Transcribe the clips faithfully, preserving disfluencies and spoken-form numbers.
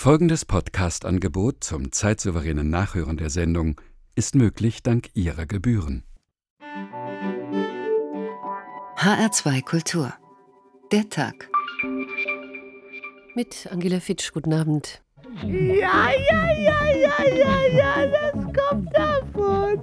Folgendes Podcast-Angebot zum zeitsouveränen Nachhören der Sendung ist möglich dank Ihrer Gebühren. H R zwei Kultur. Der Tag. Mit Angela Fitsch, guten Abend. Ja, ja, ja, ja, ja, ja, das kommt davon.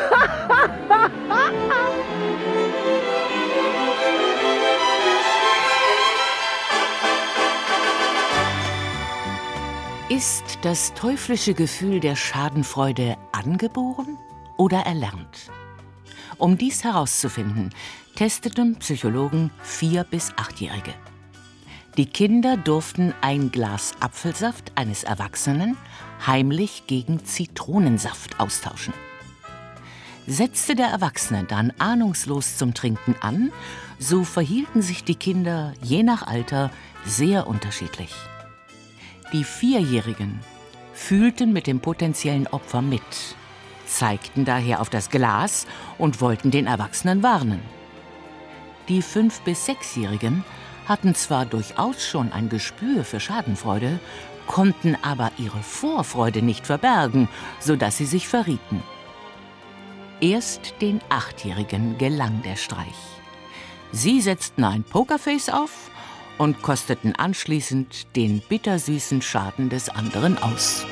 Ist das teuflische Gefühl der Schadenfreude angeboren oder erlernt? Um dies herauszufinden, testeten Psychologen vier- bis achtjährige. Die Kinder durften ein Glas Apfelsaft eines Erwachsenen heimlich gegen Zitronensaft austauschen. Setzte der Erwachsene dann ahnungslos zum Trinken an, so verhielten sich die Kinder je nach Alter sehr unterschiedlich. Die Vierjährigen fühlten mit dem potenziellen Opfer mit, zeigten daher auf das Glas und wollten den Erwachsenen warnen. Die Fünf- bis Sechsjährigen hatten zwar durchaus schon ein Gespür für Schadenfreude, konnten aber ihre Vorfreude nicht verbergen, sodass sie sich verrieten. Erst den Achtjährigen gelang der Streich. Sie setzten ein Pokerface auf und kosteten anschließend den bittersüßen Schaden des anderen aus.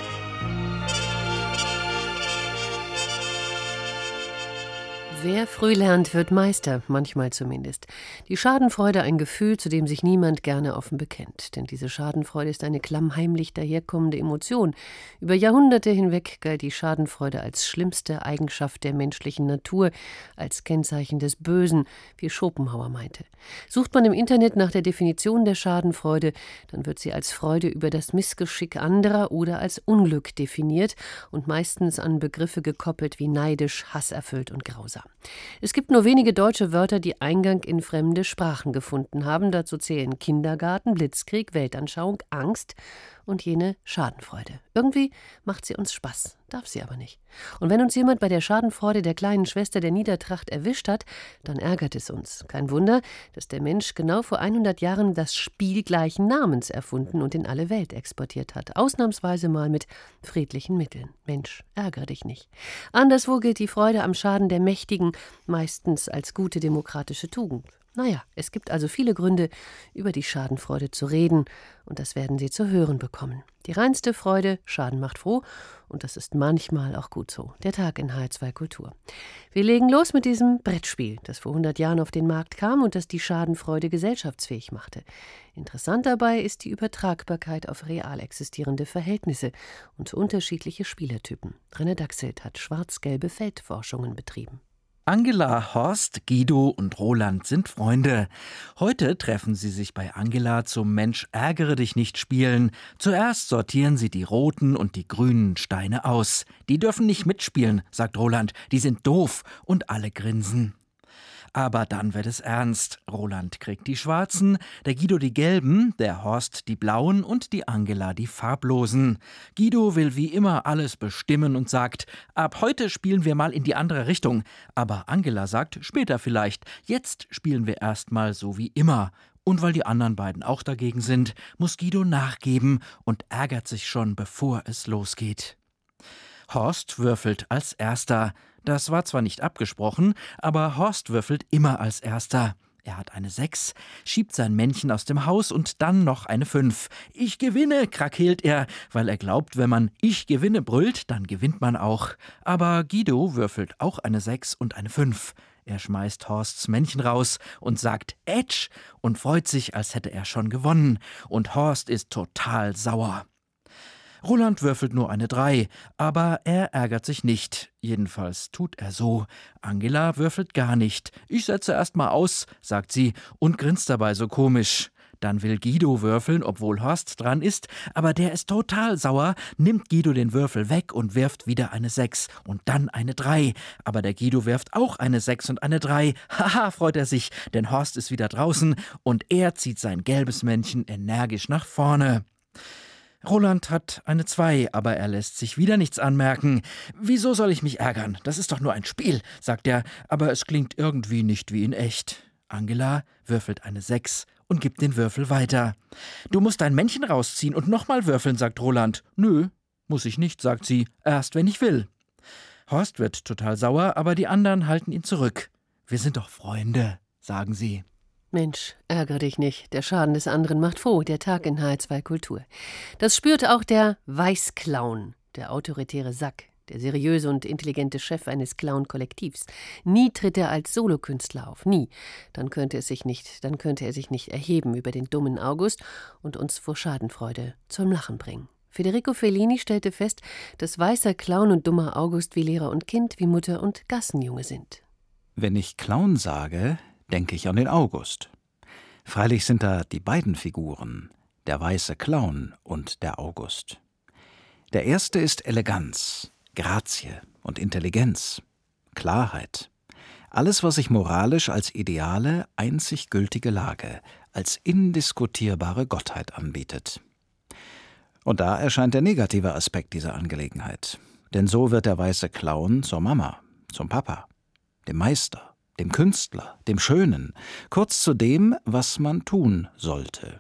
Wer früh lernt, wird Meister, manchmal zumindest. Die Schadenfreude ein Gefühl, zu dem sich niemand gerne offen bekennt. Denn diese Schadenfreude ist eine klammheimlich daherkommende Emotion. Über Jahrhunderte hinweg galt die Schadenfreude als schlimmste Eigenschaft der menschlichen Natur, als Kennzeichen des Bösen, wie Schopenhauer meinte. Sucht man im Internet nach der Definition der Schadenfreude, dann wird sie als Freude über das Missgeschick anderer oder als Unglück definiert und meistens an Begriffe gekoppelt wie neidisch, hasserfüllt und grausam. Es gibt nur wenige deutsche Wörter, die Eingang in fremde Sprachen gefunden haben. Dazu zählen Kindergarten, Blitzkrieg, Weltanschauung, Angst und jene Schadenfreude. Irgendwie macht sie uns Spaß, darf sie aber nicht. Und wenn uns jemand bei der Schadenfreude der kleinen Schwester der Niedertracht erwischt hat, dann ärgert es uns. Kein Wunder, dass der Mensch genau vor hundert Jahren das Spiel gleichen Namens erfunden und in alle Welt exportiert hat. Ausnahmsweise mal mit friedlichen Mitteln. Mensch, ärger dich nicht. Anderswo gilt die Freude am Schaden der Mächtigen meistens als gute demokratische Tugend. Naja, es gibt also viele Gründe, über die Schadenfreude zu reden, und das werden Sie zu hören bekommen. Die reinste Freude, Schaden macht froh, und das ist manchmal auch gut so. Der Tag in H R zwei Kultur. Wir legen los mit diesem Brettspiel, das vor hundert Jahren auf den Markt kam und das die Schadenfreude gesellschaftsfähig machte. Interessant dabei ist die Übertragbarkeit auf real existierende Verhältnisse und unterschiedliche Spielertypen. René Dachselt hat schwarz-gelbe Feldforschungen betrieben. Angela, Horst, Guido und Roland sind Freunde. Heute treffen sie sich bei Angela zum Mensch ärgere dich nicht spielen. Zuerst sortieren sie die roten und die grünen Steine aus. Die dürfen nicht mitspielen, sagt Roland. Die sind doof, und alle grinsen. Aber dann wird es ernst. Roland kriegt die schwarzen, der Guido die gelben, der Horst die blauen und die Angela die farblosen. Guido will wie immer alles bestimmen und sagt, ab heute spielen wir mal in die andere Richtung. Aber Angela sagt, später vielleicht, jetzt spielen wir erst mal so wie immer. Und weil die anderen beiden auch dagegen sind, muss Guido nachgeben und ärgert sich schon, bevor es losgeht. Horst würfelt als Erster. Das war zwar nicht abgesprochen, aber Horst würfelt immer als Erster. Er hat eine Sechs, schiebt sein Männchen aus dem Haus und dann noch eine Fünf. Ich gewinne, krakeelt er, weil er glaubt, wenn man Ich gewinne brüllt, dann gewinnt man auch. Aber Guido würfelt auch eine Sechs und eine Fünf. Er schmeißt Horsts Männchen raus und sagt Ätsch und freut sich, als hätte er schon gewonnen. Und Horst ist total sauer. Roland würfelt nur eine Drei, aber er ärgert sich nicht. Jedenfalls tut er so. Angela würfelt gar nicht. Ich setze erst mal aus, sagt sie und grinst dabei so komisch. Dann will Guido würfeln, obwohl Horst dran ist, aber der ist total sauer, nimmt Guido den Würfel weg und wirft wieder eine Sechs und dann eine Drei. Aber der Guido wirft auch eine Sechs und eine Drei. Haha, freut er sich, denn Horst ist wieder draußen und er zieht sein gelbes Männchen energisch nach vorne. Roland hat eine Zwei, aber er lässt sich wieder nichts anmerken. »Wieso soll ich mich ärgern? Das ist doch nur ein Spiel«, sagt er, aber es klingt irgendwie nicht wie in echt. Angela würfelt eine Sechs und gibt den Würfel weiter. »Du musst dein Männchen rausziehen und nochmal würfeln«, sagt Roland. »Nö, muss ich nicht«, sagt sie, »erst wenn ich will.« Horst wird total sauer, aber die anderen halten ihn zurück. »Wir sind doch Freunde«, sagen sie. Mensch, ärgere dich nicht. Der Schaden des anderen macht froh. Der Tag in H R zwei Kultur. Das spürt auch der Weißclown, der autoritäre Sack, der seriöse und intelligente Chef eines Clown-Kollektivs. Nie tritt er als Solokünstler auf, nie. Dann könnte es sich nicht, dann könnte er sich nicht erheben über den dummen August und uns vor Schadenfreude zum Lachen bringen. Federico Fellini stellte fest, dass weißer Clown und dummer August wie Lehrer und Kind, wie Mutter und Gassenjunge sind. Wenn ich Clown sage, denke ich an den August. Freilich sind da die beiden Figuren, der weiße Clown und der August. Der erste ist Eleganz, Grazie und Intelligenz, Klarheit. Alles, was sich moralisch als ideale, einzig gültige Lage, als indiskutierbare Gottheit anbietet. Und da erscheint der negative Aspekt dieser Angelegenheit. Denn so wird der weiße Clown zur Mama, zum Papa, dem Meister, dem Künstler, dem Schönen, kurz zu dem, was man tun sollte.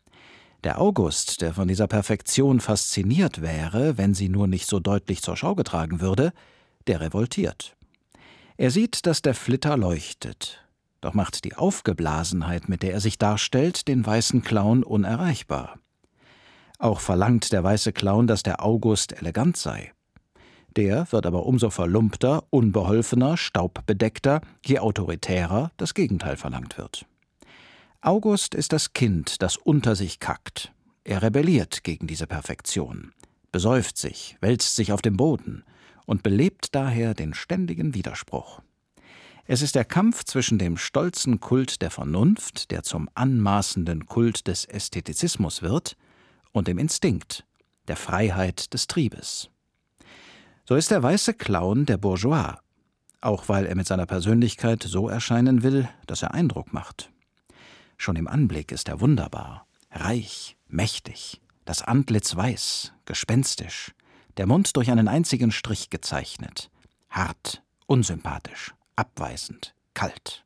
Der August, der von dieser Perfektion fasziniert wäre, wenn sie nur nicht so deutlich zur Schau getragen würde, der revoltiert. Er sieht, dass der Flitter leuchtet, doch macht die Aufgeblasenheit, mit der er sich darstellt, den weißen Clown unerreichbar. Auch verlangt der weiße Clown, dass der August elegant sei. Der wird aber umso verlumpter, unbeholfener, staubbedeckter, je autoritärer das Gegenteil verlangt wird. August ist das Kind, das unter sich kackt. Er rebelliert gegen diese Perfektion, besäuft sich, wälzt sich auf dem Boden und belebt daher den ständigen Widerspruch. Es ist der Kampf zwischen dem stolzen Kult der Vernunft, der zum anmaßenden Kult des Ästhetizismus wird, und dem Instinkt, der Freiheit des Triebes. So ist der weiße Clown der Bourgeois, auch weil er mit seiner Persönlichkeit so erscheinen will, dass er Eindruck macht. Schon im Anblick ist er wunderbar, reich, mächtig, das Antlitz weiß, gespenstisch, der Mund durch einen einzigen Strich gezeichnet, hart, unsympathisch, abweisend, kalt.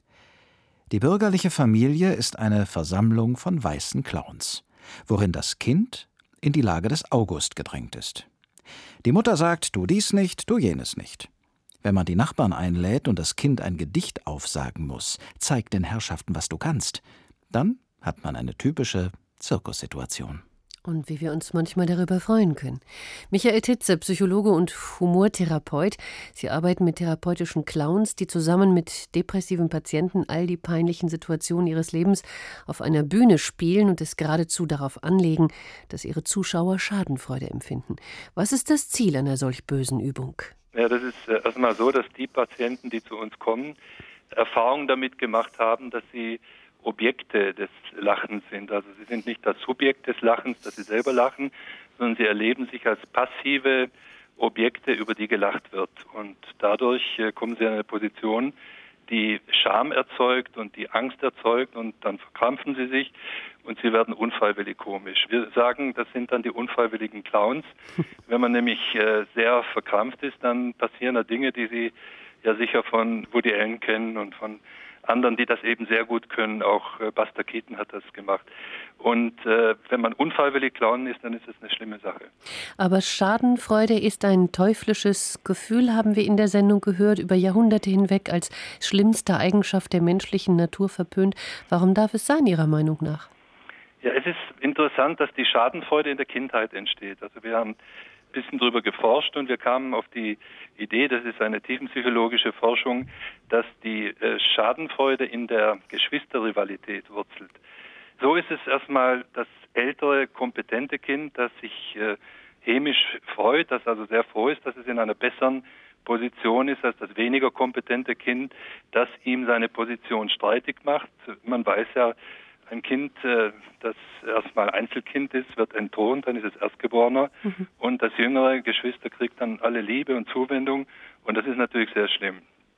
Die bürgerliche Familie ist eine Versammlung von weißen Clowns, worin das Kind in die Lage des August gedrängt ist. Die Mutter sagt, tu dies nicht, tu jenes nicht. Wenn man die Nachbarn einlädt und das Kind ein Gedicht aufsagen muss, zeig den Herrschaften, was du kannst, dann hat man eine typische Zirkussituation. Und wie wir uns manchmal darüber freuen können. Michael Titze, Psychologe und Humortherapeut. Sie arbeiten mit therapeutischen Clowns, die zusammen mit depressiven Patienten all die peinlichen Situationen ihres Lebens auf einer Bühne spielen und es geradezu darauf anlegen, dass ihre Zuschauer Schadenfreude empfinden. Was ist das Ziel einer solch bösen Übung? Ja, das ist äh, erstmal so, dass die Patienten, die zu uns kommen, Erfahrungen damit gemacht haben, dass sie Objekte des Lachens sind. Also sie sind nicht das Subjekt des Lachens, dass sie selber lachen, sondern sie erleben sich als passive Objekte, über die gelacht wird. Und dadurch äh, kommen sie in eine Position, die Scham erzeugt und die Angst erzeugt, und dann verkrampfen sie sich und sie werden unfreiwillig komisch. Wir sagen, das sind dann die unfreiwilligen Clowns. Wenn man nämlich äh, sehr verkrampft ist, dann passieren da Dinge, die Sie ja sicher von Woody Allen kennen und von anderen, die das eben sehr gut können. Auch äh, Buster Keaton hat das gemacht. Und äh, wenn man unfreiwillig Clown ist, dann ist das eine schlimme Sache. Aber Schadenfreude ist ein teuflisches Gefühl, haben wir in der Sendung gehört, über Jahrhunderte hinweg als schlimmste Eigenschaft der menschlichen Natur verpönt. Warum darf es sein, Ihrer Meinung nach? Ja, es ist interessant, dass die Schadenfreude in der Kindheit entsteht. Also wir haben ein bisschen darüber geforscht und wir kamen auf die Idee, das ist eine tiefenpsychologische Forschung, dass die äh, Schadenfreude in der Geschwisterrivalität wurzelt. So ist es erstmal das ältere, kompetente Kind, das sich äh, hämisch freut, das also sehr froh ist, dass es in einer besseren Position ist als das weniger kompetente Kind, das ihm seine Position streitig macht. Man weiß ja, ein Kind, das erstmal Einzelkind ist, wird entthront, dann ist es Erstgeborener. Mhm. Und das jüngere Geschwister kriegt dann alle Liebe und Zuwendung. Und das ist natürlich sehr schlimm.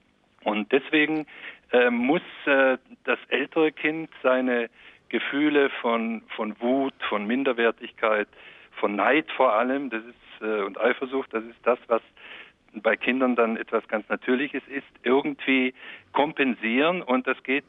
Und deswegen äh, muss äh, das ältere Kind seine Gefühle von, von Wut, von Minderwertigkeit, von Neid vor allem, das ist, äh, und Eifersucht, das ist das, was bei Kindern dann etwas ganz Natürliches ist, irgendwie kompensieren. Und das geht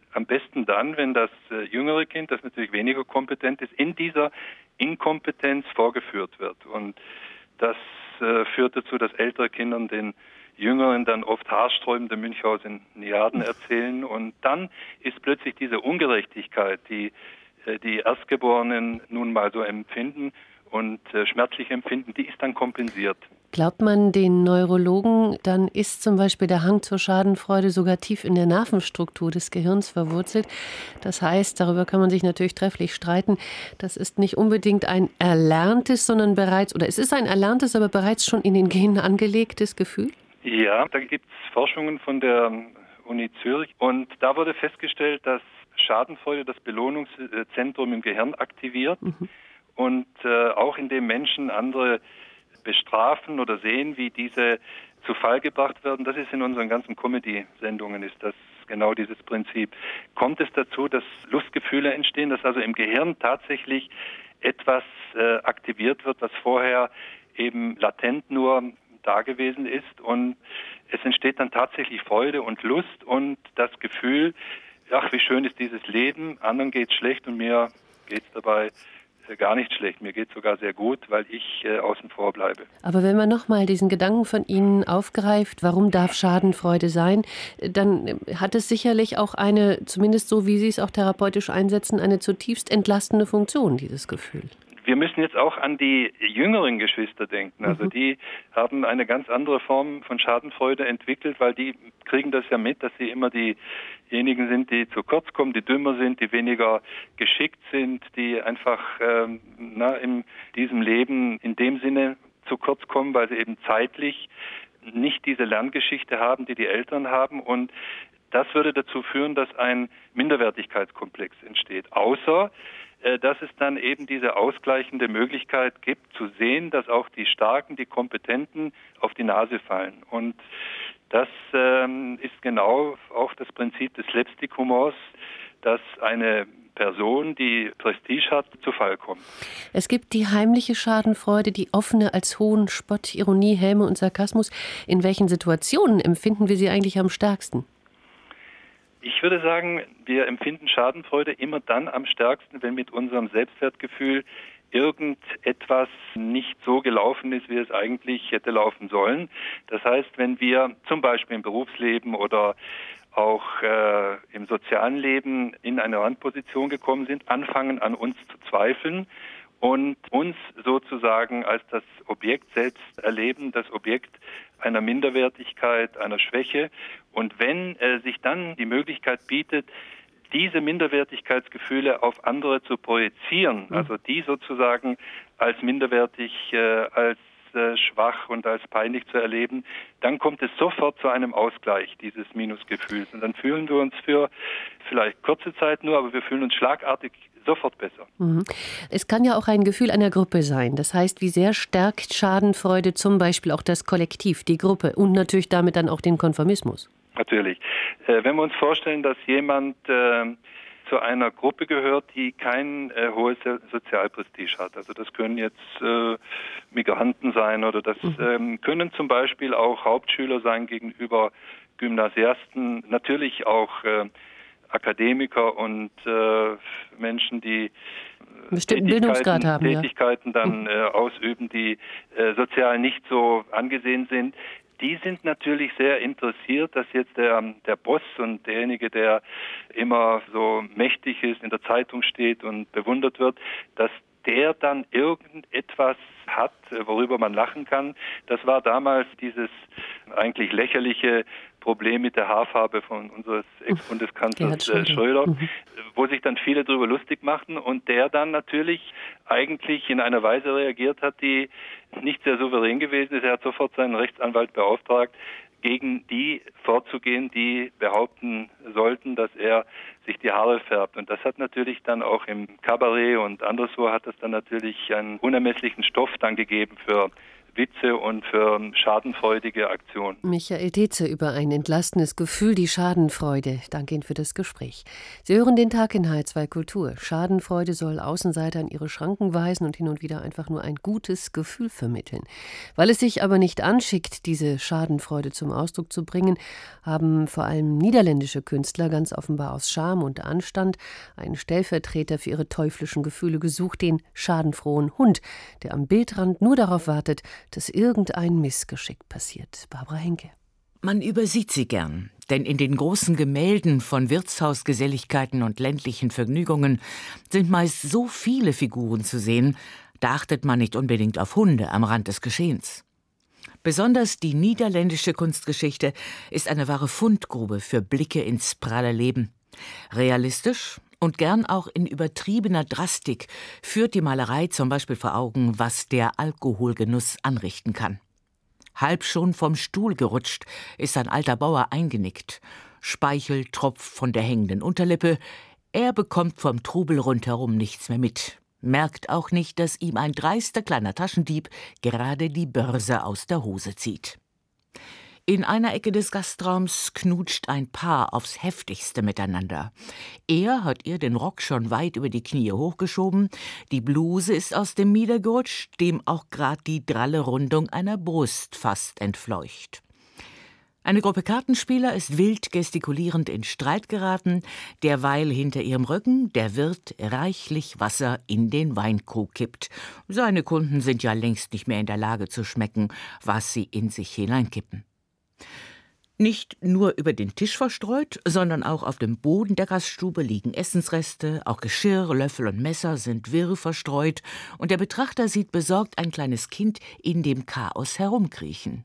am besten dann, wenn das äh, jüngere Kind, das natürlich weniger kompetent ist, in dieser Inkompetenz vorgeführt wird. Und das äh, führt dazu, dass ältere Kinder den Jüngeren dann oft haarsträubende Münchhausen-Niaden erzählen. Und dann ist plötzlich diese Ungerechtigkeit, die äh, die Erstgeborenen nun mal so empfinden und äh, schmerzlich empfinden, die ist dann kompensiert. Glaubt man den Neurologen, dann ist zum Beispiel der Hang zur Schadenfreude sogar tief in der Nervenstruktur des Gehirns verwurzelt. Das heißt, darüber kann man sich natürlich trefflich streiten, das ist nicht unbedingt ein erlerntes, sondern bereits, oder es ist ein erlerntes, aber bereits schon in den Genen angelegtes Gefühl? Ja, da gibt es Forschungen von der Uni Zürich und da wurde festgestellt, dass Schadenfreude das Belohnungszentrum im Gehirn aktiviert mhm. und äh, auch indem Menschen andere bestrafen oder sehen, wie diese zu Fall gebracht werden. Das ist in unseren ganzen Comedy-Sendungen, ist das genau dieses Prinzip. Kommt es dazu, dass Lustgefühle entstehen, dass also im Gehirn tatsächlich etwas äh, aktiviert wird, was vorher eben latent nur da gewesen ist, und es entsteht dann tatsächlich Freude und Lust und das Gefühl, ach, wie schön ist dieses Leben, anderen geht's schlecht und mir geht's dabei gar nicht schlecht. Mir geht es sogar sehr gut, weil ich äh, außen vor bleibe. Aber wenn man nochmal diesen Gedanken von Ihnen aufgreift, warum darf Schadenfreude sein, dann hat es sicherlich auch eine, zumindest so wie Sie es auch therapeutisch einsetzen, eine zutiefst entlastende Funktion, dieses Gefühl. Wir müssen jetzt auch an die jüngeren Geschwister denken. Also mhm. die haben eine ganz andere Form von Schadenfreude entwickelt, weil die kriegen das ja mit, dass sie immer diejenigen sind, die zu kurz kommen, die dümmer sind, die weniger geschickt sind, die einfach ähm, na, in diesem Leben in dem Sinne zu kurz kommen, weil sie eben zeitlich nicht diese Lerngeschichte haben, die die Eltern haben. Und das würde dazu führen, dass ein Minderwertigkeitskomplex entsteht. Außer dass es dann eben diese ausgleichende Möglichkeit gibt, zu sehen, dass auch die Starken, die Kompetenten auf die Nase fallen. Und das ähm, ist genau auch das Prinzip des Slapstick-Humors, dass eine Person, die Prestige hat, zu Fall kommt. Es gibt die heimliche Schadenfreude, die offene als Hohn, Spott, Ironie, Häme und Sarkasmus. In welchen Situationen empfinden wir sie eigentlich am stärksten? Ich würde sagen, wir empfinden Schadenfreude immer dann am stärksten, wenn mit unserem Selbstwertgefühl irgendetwas nicht so gelaufen ist, wie es eigentlich hätte laufen sollen. Das heißt, wenn wir zum Beispiel im Berufsleben oder auch äh, im sozialen Leben in eine Randposition gekommen sind, anfangen an uns zu zweifeln und uns sozusagen als das Objekt selbst erleben, das Objekt einer Minderwertigkeit, einer Schwäche. Und wenn äh, sich dann die Möglichkeit bietet, diese Minderwertigkeitsgefühle auf andere zu projizieren, mhm. also die sozusagen als minderwertig, äh, als äh, schwach und als peinlich zu erleben, dann kommt es sofort zu einem Ausgleich dieses Minusgefühls. Und dann fühlen wir uns für vielleicht kurze Zeit nur, aber wir fühlen uns schlagartig sofort besser. Mhm. Es kann ja auch ein Gefühl einer Gruppe sein. Das heißt, wie sehr stärkt Schadenfreude zum Beispiel auch das Kollektiv, die Gruppe und natürlich damit dann auch den Konformismus? Natürlich. Äh, wenn wir uns vorstellen, dass jemand äh, zu einer Gruppe gehört, die kein äh, hohes Sozialprestige hat. Also das können jetzt äh, Migranten sein oder das mhm. ähm, können zum Beispiel auch Hauptschüler sein gegenüber Gymnasiasten, natürlich auch äh, Akademiker und äh, Menschen, die bestimmten Bildungsgrad haben, Tätigkeiten ja. dann äh, ausüben, die äh, sozial nicht so angesehen sind. Die sind natürlich sehr interessiert, dass jetzt der, der Boss und derjenige, der immer so mächtig ist, in der Zeitung steht und bewundert wird, dass der dann irgendetwas hat, worüber man lachen kann. Das war damals dieses eigentlich lächerliche Problem mit der Haarfarbe von unseres Ex-Bundeskanzlers Schröder, Schröder mhm. wo sich dann viele darüber lustig machten und der dann natürlich eigentlich in einer Weise reagiert hat, die nicht sehr souverän gewesen ist. Er hat sofort seinen Rechtsanwalt beauftragt, gegen die vorzugehen, die behaupten sollten, dass er sich die Haare färbt. Und das hat natürlich dann auch im Kabarett und anderswo hat das dann natürlich einen unermesslichen Stoff dann gegeben für Witze und für schadenfreudige Aktionen. Michael Detze über ein entlastendes Gefühl, die Schadenfreude. Danke Ihnen für das Gespräch. Sie hören den Tag in H R zwei Kultur. Schadenfreude soll Außenseiter an ihre Schranken weisen und hin und wieder einfach nur ein gutes Gefühl vermitteln. Weil es sich aber nicht anschickt, diese Schadenfreude zum Ausdruck zu bringen, haben vor allem niederländische Künstler ganz offenbar aus Scham und Anstand einen Stellvertreter für ihre teuflischen Gefühle gesucht, den schadenfrohen Hund, der am Bildrand nur darauf wartet, dass irgendein Missgeschick passiert. Barbara Henke. Man übersieht sie gern, denn in den großen Gemälden von Wirtshausgeselligkeiten und ländlichen Vergnügungen sind meist so viele Figuren zu sehen, da achtet man nicht unbedingt auf Hunde am Rand des Geschehens. Besonders die niederländische Kunstgeschichte ist eine wahre Fundgrube für Blicke ins pralle Leben. Realistisch und gern auch in übertriebener Drastik führt die Malerei zum Beispiel vor Augen, was der Alkoholgenuss anrichten kann. Halb schon vom Stuhl gerutscht ist ein alter Bauer eingenickt. Speichel tropft von der hängenden Unterlippe. Er bekommt vom Trubel rundherum nichts mehr mit. Merkt auch nicht, dass ihm ein dreister kleiner Taschendieb gerade die Börse aus der Hose zieht. In einer Ecke des Gastraums knutscht ein Paar aufs Heftigste miteinander. Er hat ihr den Rock schon weit über die Knie hochgeschoben, die Bluse ist aus dem Mieder gerutscht, dem auch grad die dralle Rundung einer Brust fast entfleucht. Eine Gruppe Kartenspieler ist wild gestikulierend in Streit geraten, derweil hinter ihrem Rücken der Wirt reichlich Wasser in den Weinkrug kippt. Seine Kunden sind ja längst nicht mehr in der Lage zu schmecken, was sie in sich hineinkippen. Nicht nur über den Tisch verstreut, sondern auch auf dem Boden der Gaststube liegen Essensreste, auch Geschirr, Löffel und Messer sind wirr verstreut, und der Betrachter sieht besorgt ein kleines Kind in dem Chaos herumkriechen.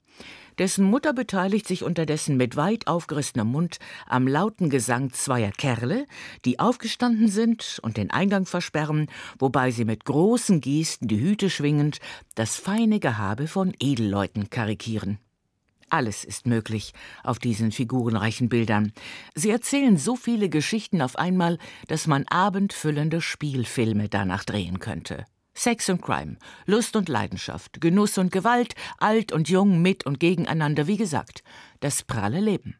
Dessen Mutter beteiligt sich unterdessen mit weit aufgerissenem Mund am lauten Gesang zweier Kerle, die aufgestanden sind und den Eingang versperren, wobei sie mit großen Gesten die Hüte schwingend das feine Gehabe von Edelleuten karikieren. Alles ist möglich auf diesen figurenreichen Bildern. Sie erzählen so viele Geschichten auf einmal, dass man abendfüllende Spielfilme danach drehen könnte. Sex und Crime, Lust und Leidenschaft, Genuss und Gewalt, alt und jung, mit und gegeneinander, wie gesagt, das pralle Leben.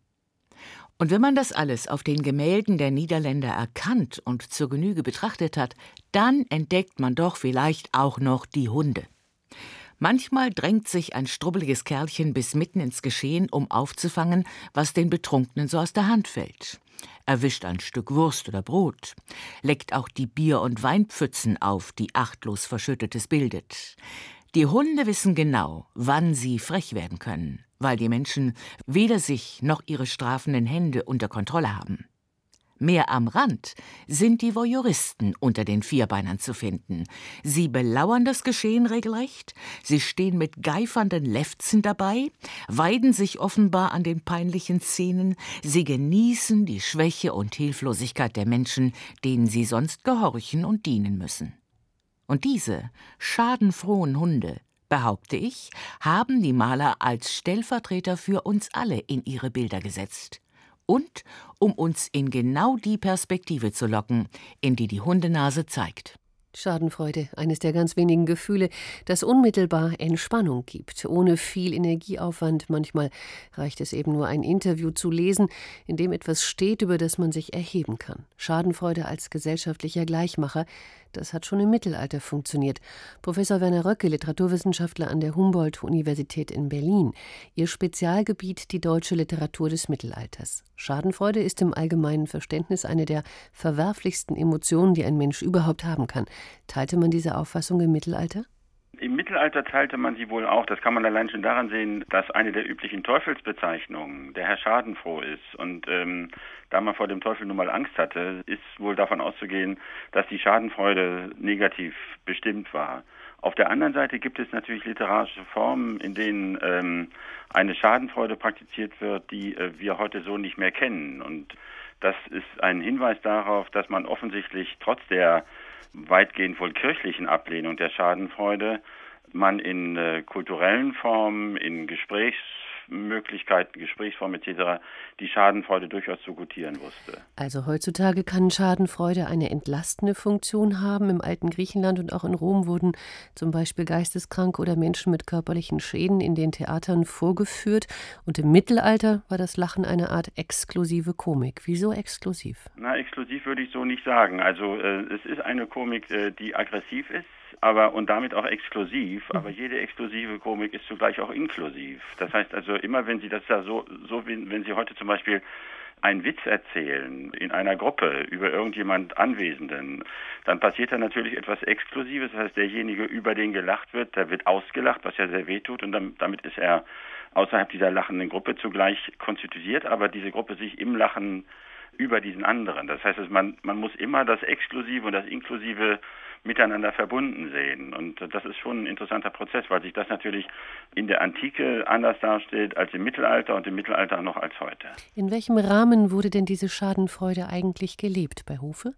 Und wenn man das alles auf den Gemälden der Niederländer erkannt und zur Genüge betrachtet hat, dann entdeckt man doch vielleicht auch noch die Hunde. Manchmal drängt sich ein strubbeliges Kerlchen bis mitten ins Geschehen, um aufzufangen, was den Betrunkenen so aus der Hand fällt. Erwischt ein Stück Wurst oder Brot, leckt auch die Bier- und Weinpfützen auf, die achtlos Verschüttetes bildet. Die Hunde wissen genau, wann sie frech werden können, weil die Menschen weder sich noch ihre strafenden Hände unter Kontrolle haben. Mehr am Rand sind die Voyeuristen unter den Vierbeinern zu finden. Sie belauern das Geschehen regelrecht, sie stehen mit geifernden Lefzen dabei, weiden sich offenbar an den peinlichen Szenen, sie genießen die Schwäche und Hilflosigkeit der Menschen, denen sie sonst gehorchen und dienen müssen. Und diese schadenfrohen Hunde, behaupte ich, haben die Maler als Stellvertreter für uns alle in ihre Bilder gesetzt. Und um uns in genau die Perspektive zu locken, in die die Hundenase zeigt. Schadenfreude, eines der ganz wenigen Gefühle, das unmittelbar Entspannung gibt, ohne viel Energieaufwand. Manchmal reicht es eben nur, ein Interview zu lesen, in dem etwas steht, über das man sich erheben kann. Schadenfreude als gesellschaftlicher Gleichmacher, das hat schon im Mittelalter funktioniert. Professor Werner Röcke, Literaturwissenschaftler an der Humboldt-Universität in Berlin. Ihr Spezialgebiet die deutsche Literatur des Mittelalters. Schadenfreude ist im allgemeinen Verständnis eine der verwerflichsten Emotionen, die ein Mensch überhaupt haben kann. Teilte man diese Auffassung im Mittelalter? Im Mittelalter teilte man sie wohl auch. Das kann man allein schon daran sehen, dass eine der üblichen Teufelsbezeichnungen der Herr Schadenfroh ist. Und ähm, da man vor dem Teufel nun mal Angst hatte, ist wohl davon auszugehen, dass die Schadenfreude negativ bestimmt war. Auf der anderen Seite gibt es natürlich literarische Formen, in denen ähm, eine Schadenfreude praktiziert wird, die äh, wir heute so nicht mehr kennen. Und das ist ein Hinweis darauf, dass man offensichtlich trotz der weitgehend wohl kirchlichen Ablehnung der Schadenfreude man in äh, kulturellen Formen, in Gesprächs Ausdrucksmöglichkeiten, Gesprächsformen et cetera die Schadenfreude durchaus zu gutieren wusste. Also heutzutage kann Schadenfreude eine entlastende Funktion haben. Im alten Griechenland und auch in Rom wurden zum Beispiel Geisteskranke oder Menschen mit körperlichen Schäden in den Theatern vorgeführt. Und im Mittelalter war das Lachen eine Art exklusive Komik. Wieso exklusiv? Na, exklusiv würde ich so nicht sagen. Also äh, es ist eine Komik, äh, die aggressiv ist, aber und damit auch exklusiv. Mhm. Aber jede exklusive Komik ist zugleich auch inklusiv. Das heißt also immer, wenn Sie das ja so, so wie, wenn Sie heute zum Beispiel einen Witz erzählen in einer Gruppe über irgendjemand Anwesenden, dann passiert da natürlich etwas Exklusives. Das heißt, derjenige, über den gelacht wird, der wird ausgelacht, was ja sehr weh tut. Und dann, damit ist er außerhalb dieser lachenden Gruppe zugleich konstituiert, aber diese Gruppe sich im Lachen über diesen anderen. Das heißt, man, man muss immer das Exklusive und das Inklusive miteinander verbunden sehen. Und das ist schon ein interessanter Prozess, weil sich das natürlich in der Antike anders darstellt als im Mittelalter und im Mittelalter noch als heute. In welchem Rahmen wurde denn diese Schadenfreude eigentlich gelebt bei Hofe?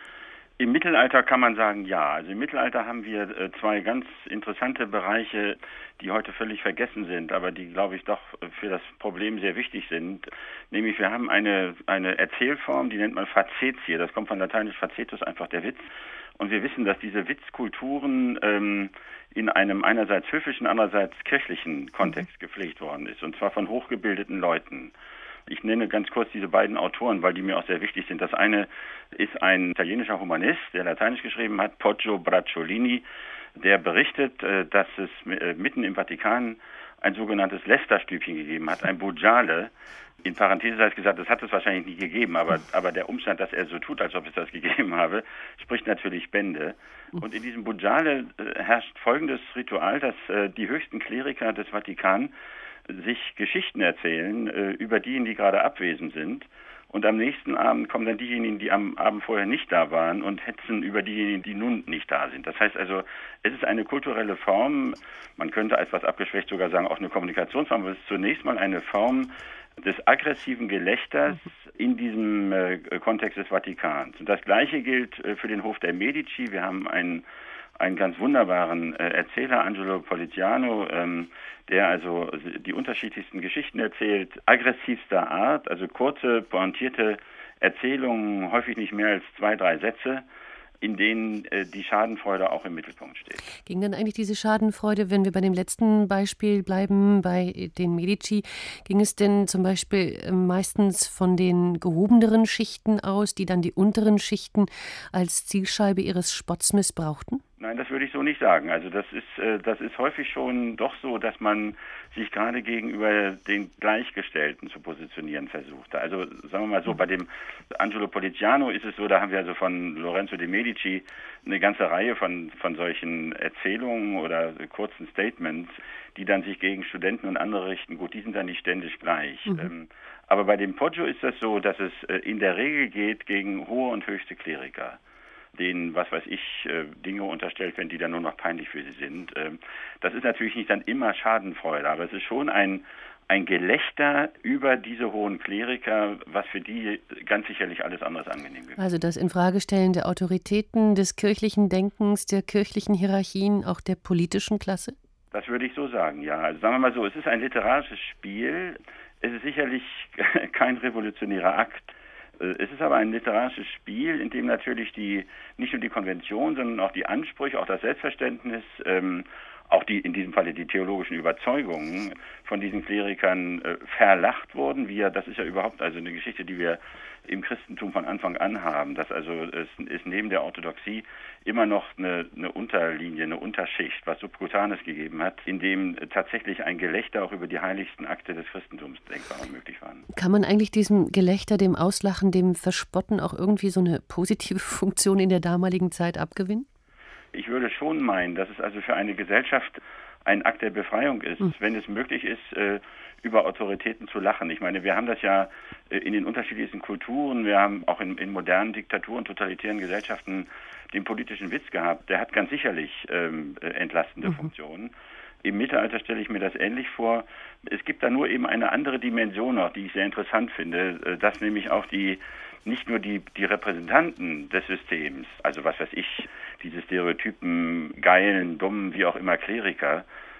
Im Mittelalter kann man sagen, ja. Also im Mittelalter haben wir äh, zwei ganz interessante Bereiche, die heute völlig vergessen sind, aber die, glaube ich, doch für das Problem sehr wichtig sind. Nämlich wir haben eine, eine Erzählform, die nennt man Facetie. Das kommt von lateinisch facetus, einfach der Witz. Und wir wissen, dass diese Witzkulturen ähm, in einem einerseits höfischen, andererseits kirchlichen Kontext gepflegt worden ist. Und zwar von hochgebildeten Leuten. Ich nenne ganz kurz diese beiden Autoren, weil die mir auch sehr wichtig sind. Das eine ist ein italienischer Humanist, der Lateinisch geschrieben hat, Poggio Bracciolini, der berichtet, dass es mitten im Vatikan ein sogenanntes Lästerstübchen gegeben hat, ein Bugiale. In Parenthese heißt gesagt, das hat es wahrscheinlich nie gegeben, aber, aber der Umstand, dass er so tut, als ob es das gegeben habe, spricht natürlich Bände. Und in diesem Bugiale herrscht folgendes Ritual, dass die höchsten Kleriker des Vatikan sich Geschichten erzählen äh, über diejenigen, die gerade abwesend sind. Und am nächsten Abend kommen dann diejenigen, die am Abend vorher nicht da waren und hetzen über diejenigen, die nun nicht da sind. Das heißt also, es ist eine kulturelle Form, man könnte etwas abgeschwächt sogar sagen, auch eine Kommunikationsform, aber es ist zunächst mal eine Form des aggressiven Gelächters in diesem äh, Kontext des Vatikans. Und das Gleiche gilt äh, für den Hof der Medici. Wir haben einen einen ganz wunderbaren äh, Erzähler, Angelo Poliziano, ähm, der also die unterschiedlichsten Geschichten erzählt, aggressivster Art, also kurze, pointierte Erzählungen, häufig nicht mehr als zwei, drei Sätze, in denen äh, die Schadenfreude auch im Mittelpunkt steht. Ging dann eigentlich diese Schadenfreude, wenn wir bei dem letzten Beispiel bleiben, bei den Medici, ging es denn zum Beispiel äh, meistens von den gehobeneren Schichten aus, die dann die unteren Schichten als Zielscheibe ihres Spotts missbrauchten? Nein, das würde ich so nicht sagen. Also das ist, äh, das ist häufig schon doch so, dass man sich gerade gegenüber den Gleichgestellten zu positionieren versucht. Also sagen wir mal so, bei dem Angelo Poliziano ist es so, da haben wir also von Lorenzo de Medici eine ganze Reihe von, von solchen Erzählungen oder kurzen Statements, die dann sich gegen Studenten und andere richten. Gut, die sind dann nicht ständig gleich. Mhm. Ähm, aber bei dem Poggio ist das so, dass es äh, in der Regel geht gegen hohe und höchste Kleriker, denen, was weiß ich, Dinge unterstellt werden, die dann nur noch peinlich für sie sind. Das ist natürlich nicht dann immer Schadenfreude, aber es ist schon ein, ein Gelächter über diese hohen Kleriker, was für die ganz sicherlich alles anderes angenehm ist. Also das Infragestellen der Autoritäten, des kirchlichen Denkens, der kirchlichen Hierarchien, auch der politischen Klasse? Das würde ich so sagen, ja. Also sagen wir mal so, es ist ein literarisches Spiel. Es ist sicherlich kein revolutionärer Akt. Es ist aber ein literarisches Spiel, in dem natürlich die nicht nur die Konvention, sondern auch die Ansprüche, auch das Selbstverständnis, ähm, auch die in diesem Falle die theologischen Überzeugungen von diesen Klerikern äh, verlacht wurden. Wir, das ist ja überhaupt also eine Geschichte, die wir im Christentum von Anfang an haben, dass also es ist neben der Orthodoxie immer noch eine, eine Unterlinie, eine Unterschicht, was Subkutanes gegeben hat, in dem tatsächlich ein Gelächter auch über die heiligsten Akte des Christentums denkbar und möglich waren. Kann man eigentlich diesem Gelächter, dem Auslachen, dem Verspotten auch irgendwie so eine positive Funktion in der damaligen Zeit abgewinnen? Ich würde schon meinen, dass es also für eine Gesellschaft ein Akt der Befreiung ist, mhm. wenn es möglich ist, äh, über Autoritäten zu lachen. Ich meine, wir haben das ja äh, in den unterschiedlichsten Kulturen, wir haben auch in, in modernen Diktaturen, totalitären Gesellschaften den politischen Witz gehabt. Der hat ganz sicherlich ähm, entlastende mhm. Funktionen. Im Mittelalter stelle ich mir das ähnlich vor. Es gibt da nur eben eine andere Dimension noch, die ich sehr interessant finde, äh, dass nämlich auch die nicht nur die, die Repräsentanten des Systems, also was weiß ich, diese Stereotypen, geilen, dummen, wie auch immer Kleriker,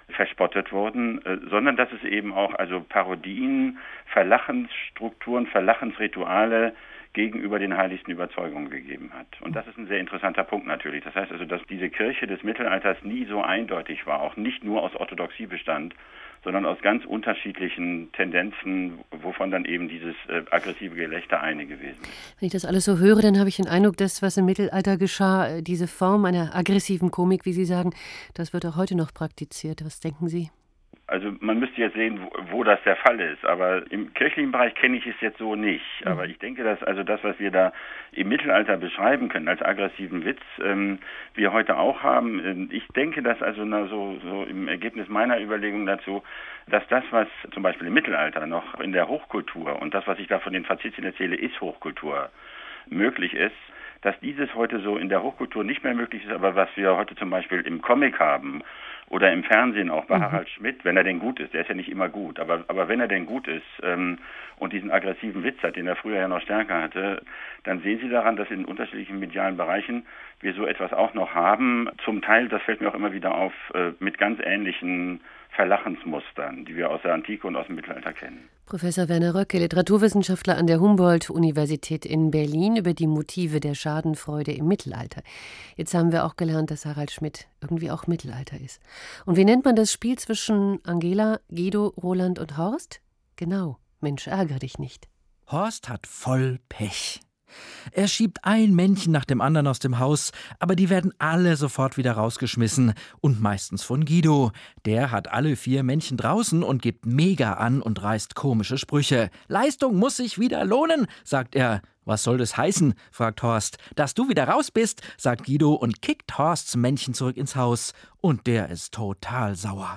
verspottet wurden, äh, sondern dass es eben auch also Parodien, Verlachensstrukturen, Verlachensrituale gegenüber den heiligsten Überzeugungen gegeben hat. Und das ist ein sehr interessanter Punkt natürlich. Das heißt also, dass diese Kirche des Mittelalters nie so eindeutig war, auch nicht nur aus Orthodoxie bestand, sondern aus ganz unterschiedlichen Tendenzen, wovon dann eben dieses äh, aggressive Gelächter eine gewesen ist. Wenn ich das alles so höre, dann habe ich den Eindruck, dass was im Mittelalter geschah, diese Form einer aggressiven Komik, wie Sie sagen, das wird auch heute noch praktiziert. Was denken Sie? Also man müsste jetzt sehen, wo, wo das der Fall ist, aber im kirchlichen Bereich kenne ich es jetzt so nicht. Mhm. Aber ich denke, dass also das, was wir da im Mittelalter beschreiben können als aggressiven Witz, ähm, wir heute auch haben. Ich denke, dass also na, so, so im Ergebnis meiner Überlegung dazu, dass das, was zum Beispiel im Mittelalter noch in der Hochkultur und das, was ich da von den Fazitien erzähle, ist Hochkultur, möglich ist, dass dieses heute so in der Hochkultur nicht mehr möglich ist, aber was wir heute zum Beispiel im Comic haben, oder im Fernsehen auch bei mhm. Harald Schmidt, wenn er denn gut ist. Der ist ja nicht immer gut, aber, aber wenn er denn gut ist ähm, und diesen aggressiven Witz hat, den er früher ja noch stärker hatte, dann sehen Sie daran, dass in unterschiedlichen medialen Bereichen wir so etwas auch noch haben. Zum Teil, das fällt mir auch immer wieder auf, äh, mit ganz ähnlichen Verlachensmustern, die wir aus der Antike und aus dem Mittelalter kennen. Professor Werner Röcke, Literaturwissenschaftler an der Humboldt-Universität in Berlin, über die Motive der Schadenfreude im Mittelalter. Jetzt haben wir auch gelernt, dass Harald Schmidt irgendwie auch Mittelalter ist. Und wie nennt man das Spiel zwischen Angela, Guido, Roland und Horst? Genau, Mensch, ärger dich nicht. Horst hat voll Pech. Er schiebt ein Männchen nach dem anderen aus dem Haus, aber die werden alle sofort wieder rausgeschmissen. Und meistens von Guido. Der hat alle vier Männchen draußen und gibt mega an und reißt komische Sprüche. Leistung muss sich wieder lohnen, sagt er. Was soll das heißen, fragt Horst. Dass du wieder raus bist, sagt Guido und kickt Horsts Männchen zurück ins Haus. Und der ist total sauer.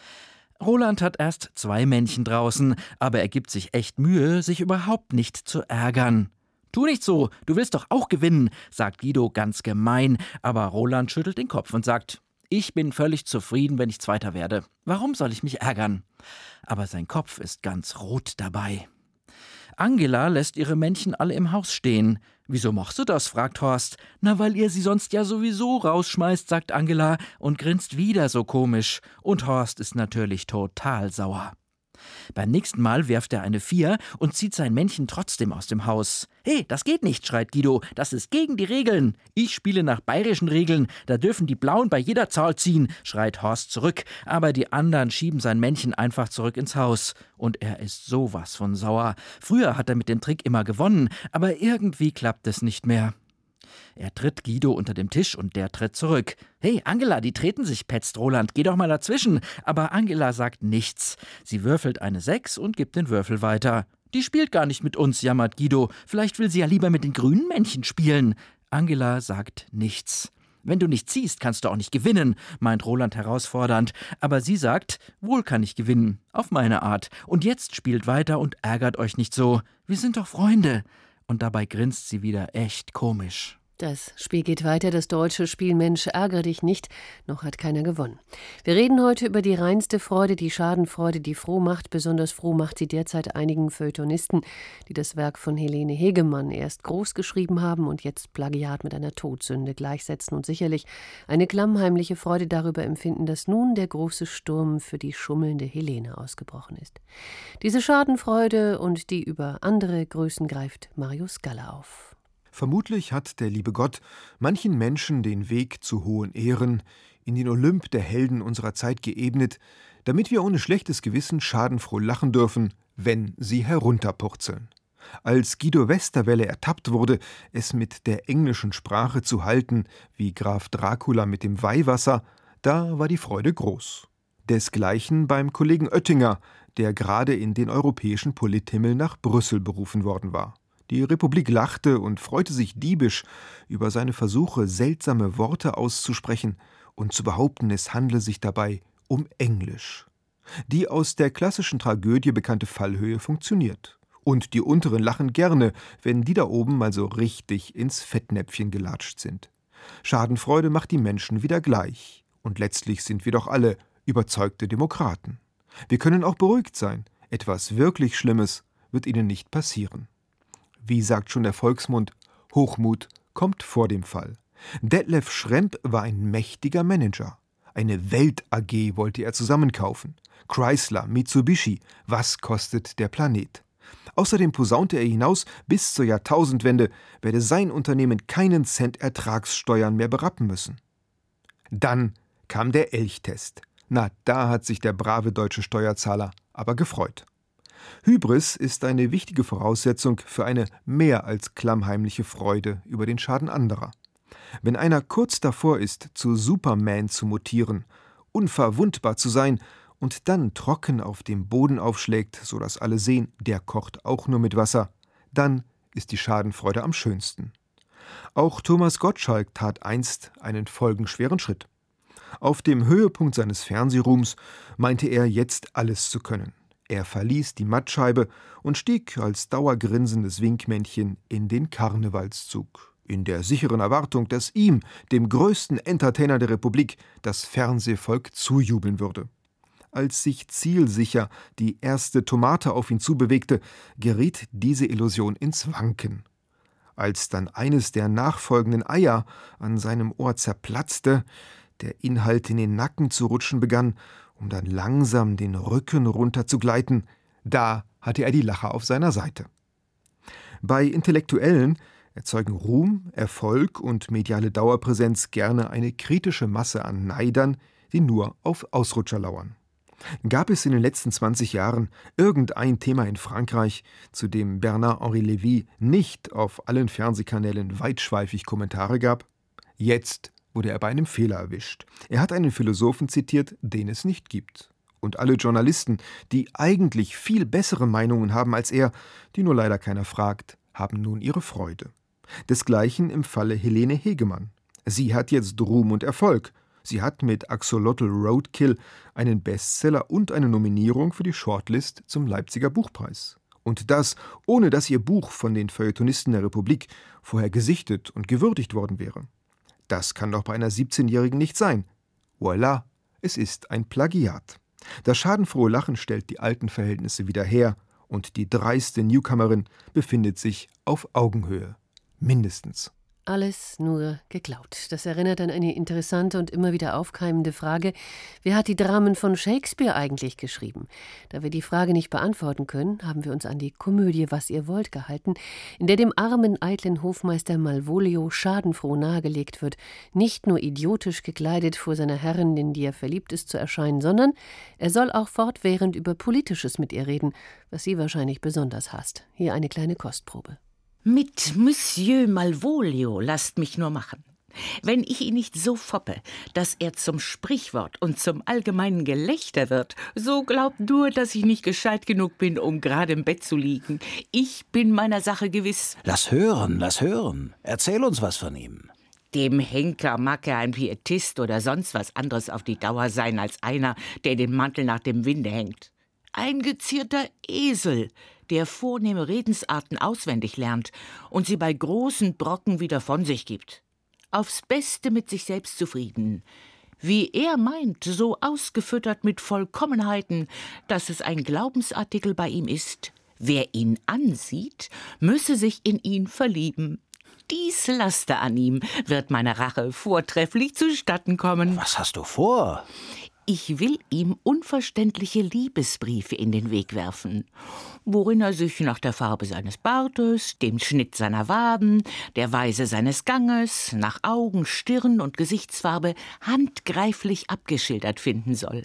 Roland hat erst zwei Männchen draußen, aber er gibt sich echt Mühe, sich überhaupt nicht zu ärgern. Tu nicht so, du willst doch auch gewinnen, sagt Guido ganz gemein, aber Roland schüttelt den Kopf und sagt, ich bin völlig zufrieden, wenn ich Zweiter werde. Warum soll ich mich ärgern? Aber sein Kopf ist ganz rot dabei. Angela lässt ihre Männchen alle im Haus stehen. Wieso machst du das, fragt Horst. Na, weil ihr sie sonst ja sowieso rausschmeißt, sagt Angela und grinst wieder so komisch. Und Horst ist natürlich total sauer. Beim nächsten Mal wirft er eine Vier und zieht sein Männchen trotzdem aus dem Haus. Hey, das geht nicht, schreit Guido, das ist gegen die Regeln. Ich spiele nach bayerischen Regeln, da dürfen die Blauen bei jeder Zahl ziehen, schreit Horst zurück, aber die anderen schieben sein Männchen einfach zurück ins Haus. Und er ist sowas von sauer. Früher hat er mit dem Trick immer gewonnen, aber irgendwie klappt es nicht mehr. Er tritt Guido unter dem Tisch und der tritt zurück. »Hey, Angela, die treten sich«, petzt Roland, »geh doch mal dazwischen.« Aber Angela sagt nichts. Sie würfelt eine Sechs und gibt den Würfel weiter. »Die spielt gar nicht mit uns«, jammert Guido. »Vielleicht will sie ja lieber mit den grünen Männchen spielen.« Angela sagt nichts. »Wenn du nicht ziehst, kannst du auch nicht gewinnen«, meint Roland herausfordernd. Aber sie sagt, »Wohl kann ich gewinnen, auf meine Art. Und jetzt spielt weiter und ärgert euch nicht so. Wir sind doch Freunde.« Und dabei grinst sie wieder echt komisch. Das Spiel geht weiter, das deutsche Spiel Mensch, ärgere dich nicht, noch hat keiner gewonnen. Wir reden heute über die reinste Freude, die Schadenfreude, die froh macht. Besonders froh macht sie derzeit einigen Feuilletonisten, die das Werk von Helene Hegemann erst groß geschrieben haben und jetzt Plagiat mit einer Todsünde gleichsetzen und sicherlich eine klammheimliche Freude darüber empfinden, dass nun der große Sturm für die schummelnde Helene ausgebrochen ist. Diese Schadenfreude und die über andere Größen greift Marius Galler auf. Vermutlich hat der liebe Gott manchen Menschen den Weg zu hohen Ehren in den Olymp der Helden unserer Zeit geebnet, damit wir ohne schlechtes Gewissen schadenfroh lachen dürfen, wenn sie herunterpurzeln. Als Guido Westerwelle ertappt wurde, es mit der englischen Sprache zu halten, wie Graf Dracula mit dem Weihwasser, da war die Freude groß. Desgleichen beim Kollegen Oettinger, der gerade in den europäischen Polithimmel nach Brüssel berufen worden war. Die Republik lachte und freute sich diebisch über seine Versuche, seltsame Worte auszusprechen und zu behaupten, es handle sich dabei um Englisch. Die aus der klassischen Tragödie bekannte Fallhöhe funktioniert. Und die Unteren lachen gerne, wenn die da oben mal so richtig ins Fettnäpfchen gelatscht sind. Schadenfreude macht die Menschen wieder gleich. Und letztlich sind wir doch alle überzeugte Demokraten. Wir können auch beruhigt sein. Etwas wirklich Schlimmes wird ihnen nicht passieren. Wie sagt schon der Volksmund, Hochmut kommt vor dem Fall. Detlef Schrempp war ein mächtiger Manager. Eine Welt-A G wollte er zusammenkaufen. Chrysler, Mitsubishi, was kostet der Planet? Außerdem posaunte er hinaus, bis zur Jahrtausendwende werde sein Unternehmen keinen Cent Ertragssteuern mehr berappen müssen. Dann kam der Elchtest. Na, da hat sich der brave deutsche Steuerzahler aber gefreut. Hybris ist eine wichtige Voraussetzung für eine mehr als klammheimliche Freude über den Schaden anderer. Wenn einer kurz davor ist, zu Superman zu mutieren, unverwundbar zu sein und dann trocken auf dem Boden aufschlägt, so dass alle sehen, der kocht auch nur mit Wasser, dann ist die Schadenfreude am schönsten. Auch Thomas Gottschalk tat einst einen folgenschweren Schritt. Auf dem Höhepunkt seines Fernsehruhms meinte er, jetzt alles zu können. Er verließ die Mattscheibe und stieg als dauergrinsendes Winkmännchen in den Karnevalszug, in der sicheren Erwartung, dass ihm, dem größten Entertainer der Republik, das Fernsehvolk zujubeln würde. Als sich zielsicher die erste Tomate auf ihn zubewegte, geriet diese Illusion ins Wanken. Als dann eines der nachfolgenden Eier an seinem Ohr zerplatzte, der Inhalt in den Nacken zu rutschen begann, um dann langsam den Rücken runter zu gleiten, da hatte er die Lacher auf seiner Seite. Bei Intellektuellen erzeugen Ruhm, Erfolg und mediale Dauerpräsenz gerne eine kritische Masse an Neidern, die nur auf Ausrutscher lauern. Gab es in den letzten zwanzig Jahren irgendein Thema in Frankreich, zu dem Bernard-Henri Lévy nicht auf allen Fernsehkanälen weitschweifig Kommentare gab? Jetzt wurde er bei einem Fehler erwischt. Er hat einen Philosophen zitiert, den es nicht gibt. Und alle Journalisten, die eigentlich viel bessere Meinungen haben als er, die nur leider keiner fragt, haben nun ihre Freude. Desgleichen im Falle Helene Hegemann. Sie hat jetzt Ruhm und Erfolg. Sie hat mit Axolotl Roadkill einen Bestseller und eine Nominierung für die Shortlist zum Leipziger Buchpreis. Und das, ohne dass ihr Buch von den Feuilletonisten der Republik vorher gesichtet und gewürdigt worden wäre. Das kann doch bei einer siebzehnjährigen nicht sein. Voilà, es ist ein Plagiat. Das schadenfrohe Lachen stellt die alten Verhältnisse wieder her und die dreiste Newcomerin befindet sich auf Augenhöhe. Mindestens. Alles nur geklaut. Das erinnert an eine interessante und immer wieder aufkeimende Frage: Wer hat die Dramen von Shakespeare eigentlich geschrieben? Da wir die Frage nicht beantworten können, haben wir uns an die Komödie »Was ihr wollt« gehalten, in der dem armen, eitlen Hofmeister Malvolio schadenfroh nahegelegt wird, nicht nur idiotisch gekleidet vor seiner Herrin, in die er verliebt ist, zu erscheinen, sondern er soll auch fortwährend über Politisches mit ihr reden, was sie wahrscheinlich besonders hasst. Hier eine kleine Kostprobe. Mit Monsieur Malvolio lasst mich nur machen. Wenn ich ihn nicht so foppe, dass er zum Sprichwort und zum allgemeinen Gelächter wird, so glaubt nur, dass ich nicht gescheit genug bin, um gerade im Bett zu liegen. Ich bin meiner Sache gewiss. Lass hören, lass hören. Erzähl uns was von ihm. Dem Henker mag er ein Pietist oder sonst was anderes auf die Dauer sein als einer, der den Mantel nach dem Winde hängt. Ein gezierter Esel, der vornehme Redensarten auswendig lernt und sie bei großen Brocken wieder von sich gibt. Aufs Beste mit sich selbst zufrieden. Wie er meint, so ausgefüttert mit Vollkommenheiten, dass es ein Glaubensartikel bei ihm ist: Wer ihn ansieht, müsse sich in ihn verlieben. Dies Laster an ihm wird meiner Rache vortrefflich zustatten kommen. Was hast du vor? Ich will ihm unverständliche Liebesbriefe in den Weg werfen, worin er sich nach der Farbe seines Bartes, dem Schnitt seiner Waden, der Weise seines Ganges, nach Augen, Stirn und Gesichtsfarbe handgreiflich abgeschildert finden soll.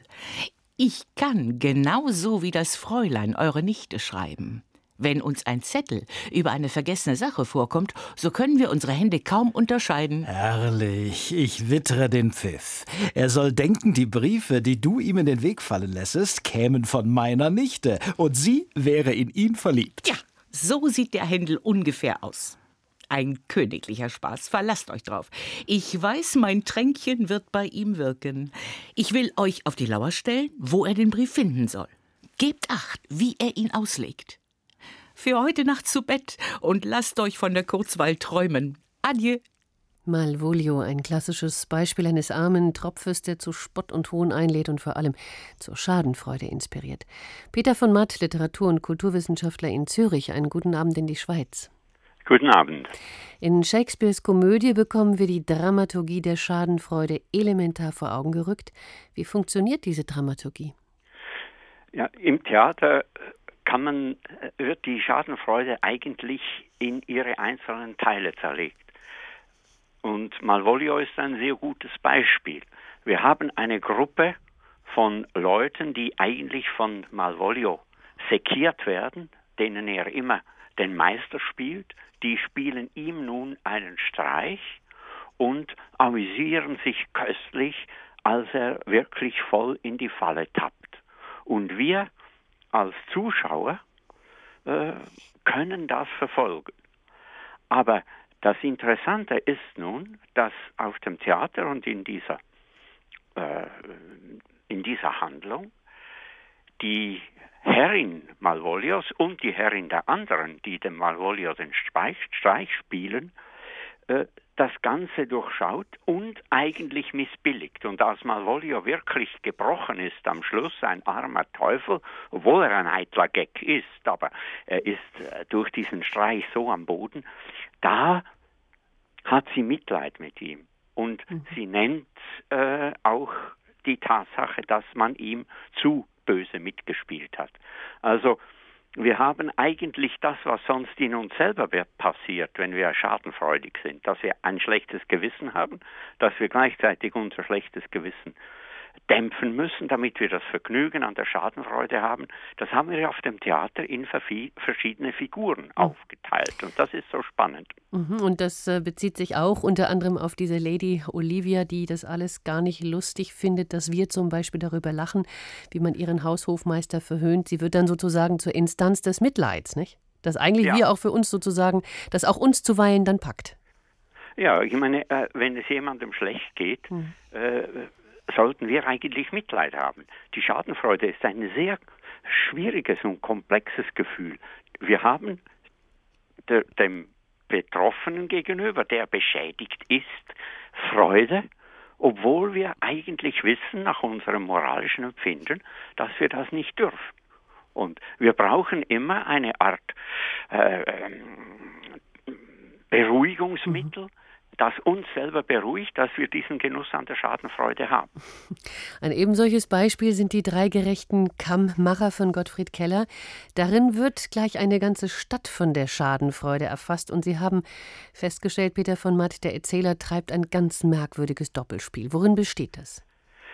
Ich kann genauso wie das Fräulein, eure Nichte, schreiben. Wenn uns ein Zettel über eine vergessene Sache vorkommt, so können wir unsere Hände kaum unterscheiden. Herrlich, ich wittere den Pfiff. Er soll denken, die Briefe, die du ihm in den Weg fallen lässest, kämen von meiner Nichte und sie wäre in ihn verliebt. Ja, so sieht der Händel ungefähr aus. Ein königlicher Spaß, verlasst euch drauf. Ich weiß, mein Tränkchen wird bei ihm wirken. Ich will euch auf die Lauer stellen, wo er den Brief finden soll. Gebt Acht, wie er ihn auslegt. Für heute Nacht zu Bett und lasst euch von der Kurzweil träumen. Adieu. Malvolio, ein klassisches Beispiel eines armen Tropfes, der zu Spott und Hohn einlädt und vor allem zur Schadenfreude inspiriert. Peter von Matt, Literatur- und Kulturwissenschaftler in Zürich, einen guten Abend in die Schweiz. Guten Abend. In Shakespeares Komödie bekommen wir die Dramaturgie der Schadenfreude elementar vor Augen gerückt. Wie funktioniert diese Dramaturgie? Ja, im Theater kann man, wird die Schadenfreude eigentlich in ihre einzelnen Teile zerlegt. Und Malvolio ist ein sehr gutes Beispiel. Wir haben eine Gruppe von Leuten, die eigentlich von Malvolio sekiert werden, denen er immer den Meister spielt. Die spielen ihm nun einen Streich und amüsieren sich köstlich, als er wirklich voll in die Falle tappt. Und wir als Zuschauer äh, können das verfolgen. Aber das Interessante ist nun, dass auf dem Theater und in dieser, äh, in dieser Handlung die Herrin Malvolios und die Herrin der anderen, die dem Malvolio den Streich, Streich spielen, äh, das Ganze durchschaut und eigentlich missbilligt. Und als Malvolio wirklich gebrochen ist am Schluss, ein armer Teufel, obwohl er ein eitler Geck ist, aber er ist äh, durch diesen Streich so am Boden, da hat sie Mitleid mit ihm. Und mhm. sie nennt äh, auch die Tatsache, dass man ihm zu böse mitgespielt hat. Also wir haben eigentlich das, was sonst in uns selber passiert, wenn wir schadenfreudig sind, dass wir ein schlechtes Gewissen haben, dass wir gleichzeitig unser schlechtes Gewissen dämpfen müssen, damit wir das Vergnügen an der Schadenfreude haben. Das haben wir auf dem Theater in verschiedene Figuren mhm. aufgeteilt und das ist so spannend. Mhm, und das äh, bezieht sich auch unter anderem auf diese Lady Olivia, die das alles gar nicht lustig findet, dass wir zum Beispiel darüber lachen, wie man ihren Haushofmeister verhöhnt. Sie wird dann sozusagen zur Instanz des Mitleids, nicht? Dass eigentlich ja. wir auch für uns sozusagen, dass auch uns zuweilen dann packt. Ja, ich meine, äh, wenn es jemandem schlecht geht, mhm. äh, sollten wir eigentlich Mitleid haben. Die Schadenfreude ist ein sehr schwieriges und komplexes Gefühl. Wir haben der, dem Betroffenen gegenüber, der beschädigt ist, Freude, obwohl wir eigentlich wissen, nach unserem moralischen Empfinden, dass wir das nicht dürfen. Und wir brauchen immer eine Art äh, Beruhigungsmittel, mhm. das uns selber beruhigt, dass wir diesen Genuss an der Schadenfreude haben. Ein ebensolches Beispiel sind die drei gerechten Kammmacher von Gottfried Keller. Darin wird gleich eine ganze Stadt von der Schadenfreude erfasst. Und Sie haben festgestellt, Peter von Matt, der Erzähler treibt ein ganz merkwürdiges Doppelspiel. Worin besteht das?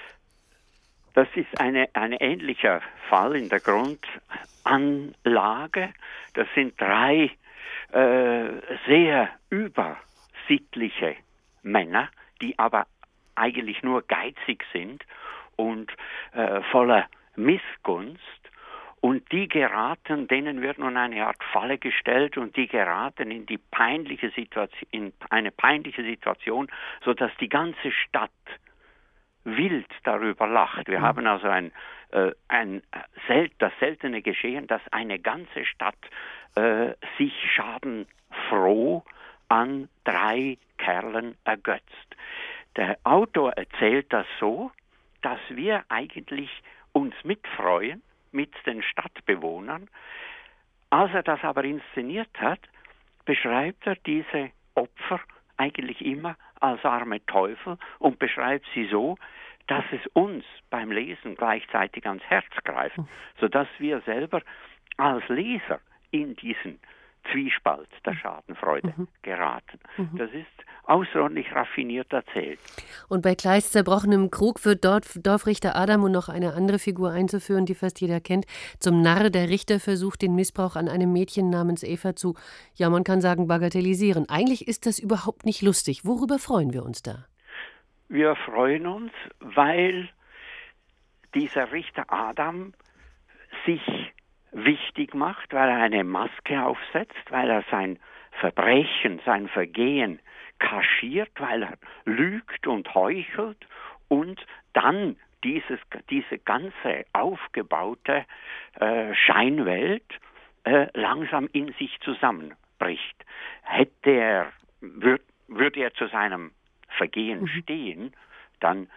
Das ist eine, ein ähnlicher Fall in der Grundanlage. Das sind drei äh, sehr über sittliche Männer, die aber eigentlich nur geizig sind und äh, voller Missgunst und die geraten, denen wird nun eine Art Falle gestellt und die geraten in die peinliche Situation, in eine peinliche Situation, sodass die ganze Stadt wild darüber lacht. Wir mhm. haben also ein, äh, ein sel- das seltene Geschehen, dass eine ganze Stadt äh, sich schadenfroh an drei Kerlen ergötzt. Der Autor erzählt das so, dass wir eigentlich uns mitfreuen mit den Stadtbewohnern. Als er das aber inszeniert hat, beschreibt er diese Opfer eigentlich immer als arme Teufel und beschreibt sie so, dass es uns beim Lesen gleichzeitig ans Herz greift, sodass wir selber als Leser in diesen Zwiespalt der Schadenfreude mhm. geraten. Mhm. Das ist außerordentlich raffiniert erzählt. Und bei Kleists zerbrochenem Krug wird dort Dorfrichter Adam, um noch eine andere Figur einzuführen, die fast jeder kennt, zum Narr. Der Richter versucht, den Missbrauch an einem Mädchen namens Eva zu, ja, man kann sagen, bagatellisieren. Eigentlich ist das überhaupt nicht lustig. Worüber freuen wir uns da? Wir freuen uns, weil dieser Richter Adam sich wichtig macht, weil er eine Maske aufsetzt, weil er sein Verbrechen, sein Vergehen kaschiert, weil er lügt und heuchelt und dann dieses, diese ganze aufgebaute äh, Scheinwelt äh, langsam in sich zusammenbricht. Hätte er, würd, würde er zu seinem Vergehen stehen, dann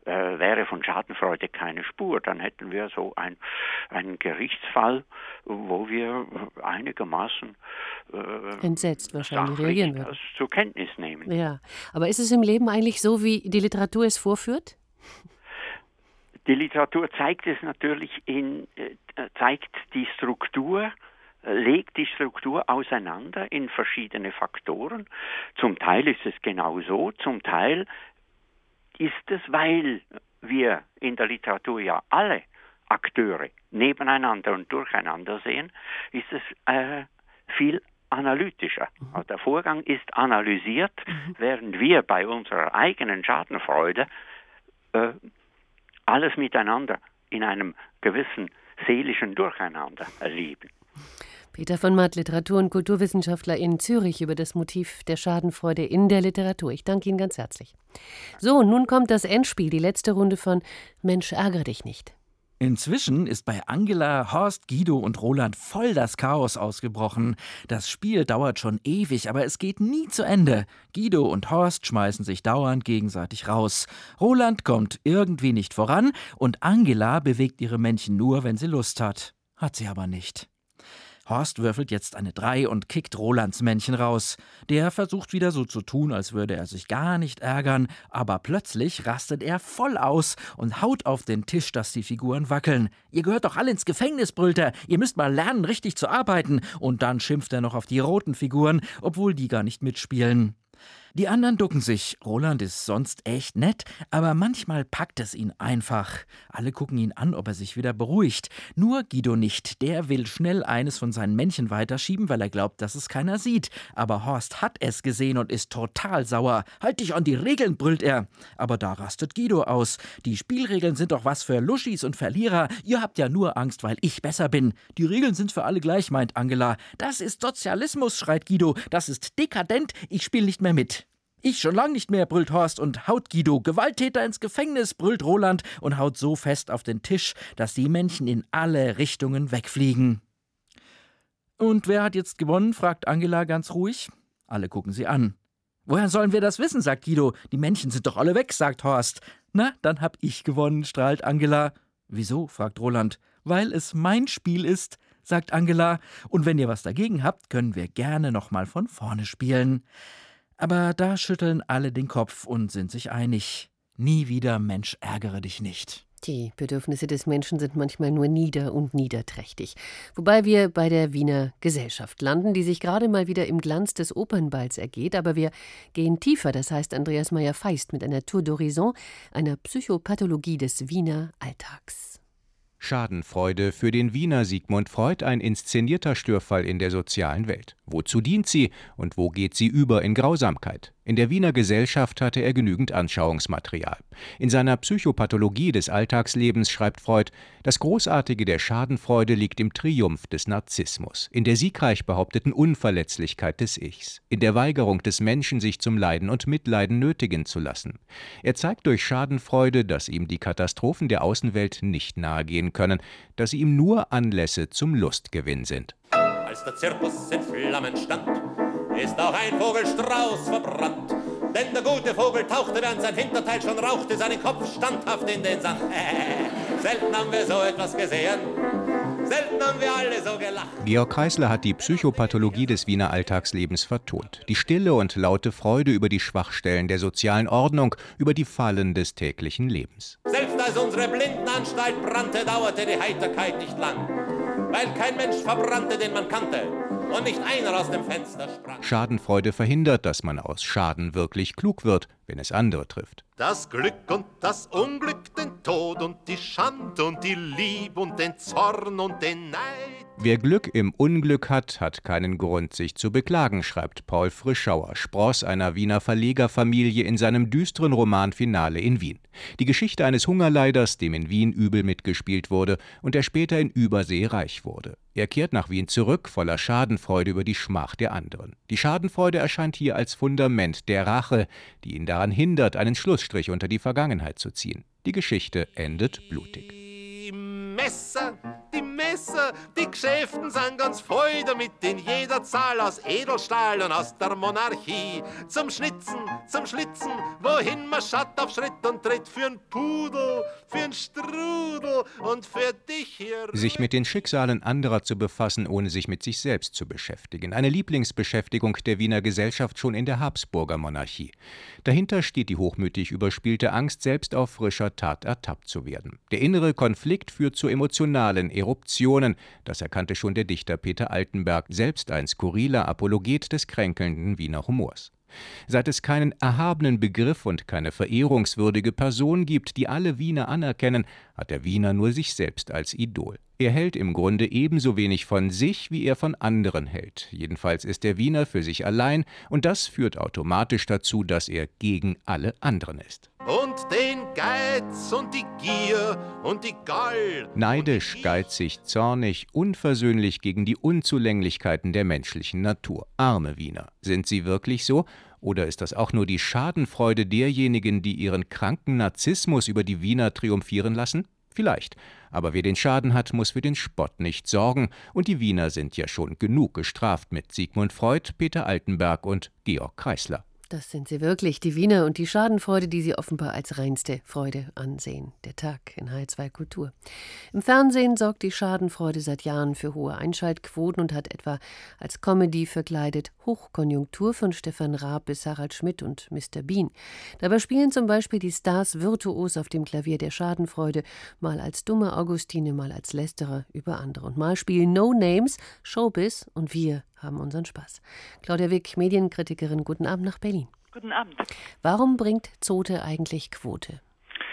äh, wäre von Schadenfreude keine Spur. Dann hätten wir so ein, einen Gerichtsfall, wo wir einigermaßen äh, entsetzt wahrscheinlich reagieren würden. Das zur Kenntnis nehmen. Ja, aber ist es im Leben eigentlich so, wie die Literatur es vorführt? Die Literatur zeigt es natürlich in, äh, zeigt die Struktur, äh, legt die Struktur auseinander in verschiedene Faktoren. Zum Teil ist es genau so, zum Teil ist es, weil wir in der Literatur ja alle Akteure nebeneinander und durcheinander sehen, ist es äh, viel analytischer. Mhm. Der Vorgang ist analysiert, mhm. während wir bei unserer eigenen Schadenfreude äh, alles miteinander in einem gewissen seelischen Durcheinander erleben. Peter von Matt, Literatur- und Kulturwissenschaftler in Zürich, über das Motiv der Schadenfreude in der Literatur. Ich danke Ihnen ganz herzlich. So, nun kommt das Endspiel, die letzte Runde von Mensch, ärgere dich nicht. Inzwischen ist bei Angela, Horst, Guido und Roland voll das Chaos ausgebrochen. Das Spiel dauert schon ewig, aber es geht nie zu Ende. Guido und Horst schmeißen sich dauernd gegenseitig raus. Roland kommt irgendwie nicht voran und Angela bewegt ihre Männchen nur, wenn sie Lust hat. Hat sie aber nicht. Horst würfelt jetzt eine drei und kickt Rolands Männchen raus. Der versucht wieder so zu tun, als würde er sich gar nicht ärgern, aber plötzlich rastet er voll aus und haut auf den Tisch, dass die Figuren wackeln. »Ihr gehört doch alle ins Gefängnis«, brüllt er. »Ihr müsst mal lernen, richtig zu arbeiten.« Und dann schimpft er noch auf die roten Figuren, obwohl die gar nicht mitspielen. Die anderen ducken sich. Roland ist sonst echt nett, aber manchmal packt es ihn einfach. Alle gucken ihn an, ob er sich wieder beruhigt. Nur Guido nicht. Der will schnell eines von seinen Männchen weiterschieben, weil er glaubt, dass es keiner sieht. Aber Horst hat es gesehen und ist total sauer. »Halt dich an die Regeln«, brüllt er. Aber da rastet Guido aus. »Die Spielregeln sind doch was für Luschis und Verlierer. Ihr habt ja nur Angst, weil ich besser bin. Die Regeln sind für alle gleich«, meint Angela. »Das ist Sozialismus«, schreit Guido. »Das ist dekadent. Ich spiele nicht mehr mit.« »Ich schon lang nicht mehr«, brüllt Horst und haut Guido. »Gewalttäter ins Gefängnis«, brüllt Roland und haut so fest auf den Tisch, dass die Männchen in alle Richtungen wegfliegen. »Und wer hat jetzt gewonnen?«, fragt Angela ganz ruhig. Alle gucken sie an. »Woher sollen wir das wissen?«, sagt Guido. »Die Männchen sind doch alle weg«, sagt Horst. »Na, dann hab ich gewonnen«, strahlt Angela. »Wieso?«, fragt Roland. »Weil es mein Spiel ist«, sagt Angela. »Und wenn ihr was dagegen habt, können wir gerne noch mal von vorne spielen.« Aber da schütteln alle den Kopf und sind sich einig. Nie wieder, Mensch, ärgere dich nicht. Die Bedürfnisse des Menschen sind manchmal nur nieder- und niederträchtig. Wobei wir bei der Wiener Gesellschaft landen, die sich gerade mal wieder im Glanz des Opernballs ergeht. Aber wir gehen tiefer, das heißt Andreas Meyer-Feist mit einer Tour d'Horizon, einer Psychopathologie des Wiener Alltags. Schadenfreude, für den Wiener Sigmund Freud ein inszenierter Störfall in der sozialen Welt. Wozu dient sie und wo geht sie über in Grausamkeit? In der Wiener Gesellschaft hatte er genügend Anschauungsmaterial. In seiner Psychopathologie des Alltagslebens schreibt Freud, das Großartige der Schadenfreude liegt im Triumph des Narzissmus, in der siegreich behaupteten Unverletzlichkeit des Ichs, in der Weigerung des Menschen, sich zum Leiden und Mitleiden nötigen zu lassen. Er zeigt durch Schadenfreude, dass ihm die Katastrophen der Außenwelt nicht nahegehen können, dass sie ihm nur Anlässe zum Lustgewinn sind. Als der Zirkus in Flammen stand, ist auch ein Vogelstrauß verbrannt. Denn der gute Vogel tauchte, während sein Hinterteil schon rauchte, seinen Kopf standhaft in den Sand. Selten haben wir so etwas gesehen, selten haben wir alle so gelacht. Georg Kreisler hat die Psychopathologie des Wiener Alltagslebens vertont. Die stille und laute Freude über die Schwachstellen der sozialen Ordnung, über die Fallen des täglichen Lebens. Selbst als unsere Blindenanstalt brannte, dauerte die Heiterkeit nicht lang, weil kein Mensch verbrannte, den man kannte, und nicht einer aus dem Fenster sprang. Schadenfreude verhindert, dass man aus Schaden wirklich klug wird, wenn es andere trifft. Das Glück und das Unglück, den Tod und die Schande und die Liebe und den Zorn und den Neid. Wer Glück im Unglück hat, hat keinen Grund, sich zu beklagen, schreibt Paul Frischauer, Spross einer Wiener Verlegerfamilie in seinem düsteren Roman Finale in Wien. Die Geschichte eines Hungerleiders, dem in Wien übel mitgespielt wurde und der später in Übersee reich wurde. Er kehrt nach Wien zurück, voller Schadenfreude über die Schmach der anderen. Die Schadenfreude erscheint hier als Fundament der Rache, die ihn daran hindert, einen Schlussstrich unter die Vergangenheit zu ziehen. Die Geschichte endet blutig. Die Messer, die Messer. besser. Die Geschäften sind ganz voll damit, in jeder Zahl aus Edelstahl und aus der Monarchie. Zum Schnitzen, zum Schlitzen, wohin man schaut auf Schritt und Tritt. Für'n Pudel, für'n Strudel und für dich hier. Sich mit den Schicksalen anderer zu befassen, ohne sich mit sich selbst zu beschäftigen. Eine Lieblingsbeschäftigung der Wiener Gesellschaft schon in der Habsburger Monarchie. Dahinter steht die hochmütig überspielte Angst, selbst auf frischer Tat ertappt zu werden. Der innere Konflikt führt zu emotionalen Eruptionen. Das erkannte schon der Dichter Peter Altenberg, selbst ein skurriler Apologet des kränkelnden Wiener Humors. Seit es keinen erhabenen Begriff und keine verehrungswürdige Person gibt, die alle Wiener anerkennen, hat der Wiener nur sich selbst als Idol. Er hält im Grunde ebenso wenig von sich, wie er von anderen hält. Jedenfalls ist der Wiener für sich allein, und das führt automatisch dazu, dass er gegen alle anderen ist. Und den Geiz und die Gier und die Gall. Neidisch, geizig, zornig, unversöhnlich gegen die Unzulänglichkeiten der menschlichen Natur. Arme Wiener. Sind sie wirklich so? Oder ist das auch nur die Schadenfreude derjenigen, die ihren kranken Narzissmus über die Wiener triumphieren lassen? Vielleicht. Aber wer den Schaden hat, muss für den Spott nicht sorgen. Und die Wiener sind ja schon genug gestraft mit Sigmund Freud, Peter Altenberg und Georg Kreisler. Das sind sie wirklich, die Wiener, und die Schadenfreude, die sie offenbar als reinste Freude ansehen. Der Tag in H R zwei Kultur. Im Fernsehen sorgt die Schadenfreude seit Jahren für hohe Einschaltquoten und hat etwa als Comedy verkleidet Hochkonjunktur von Stefan Raab bis Harald Schmidt und Mister Bean. Dabei spielen zum Beispiel die Stars virtuos auf dem Klavier der Schadenfreude, mal als dumme Augustine, mal als Lästerer über andere. Und mal spielen No Names, Showbiz, und wir haben unseren Spaß. Claudia Wick, Medienkritikerin, guten Abend nach Berlin. Guten Abend. Warum bringt Zote eigentlich Quote?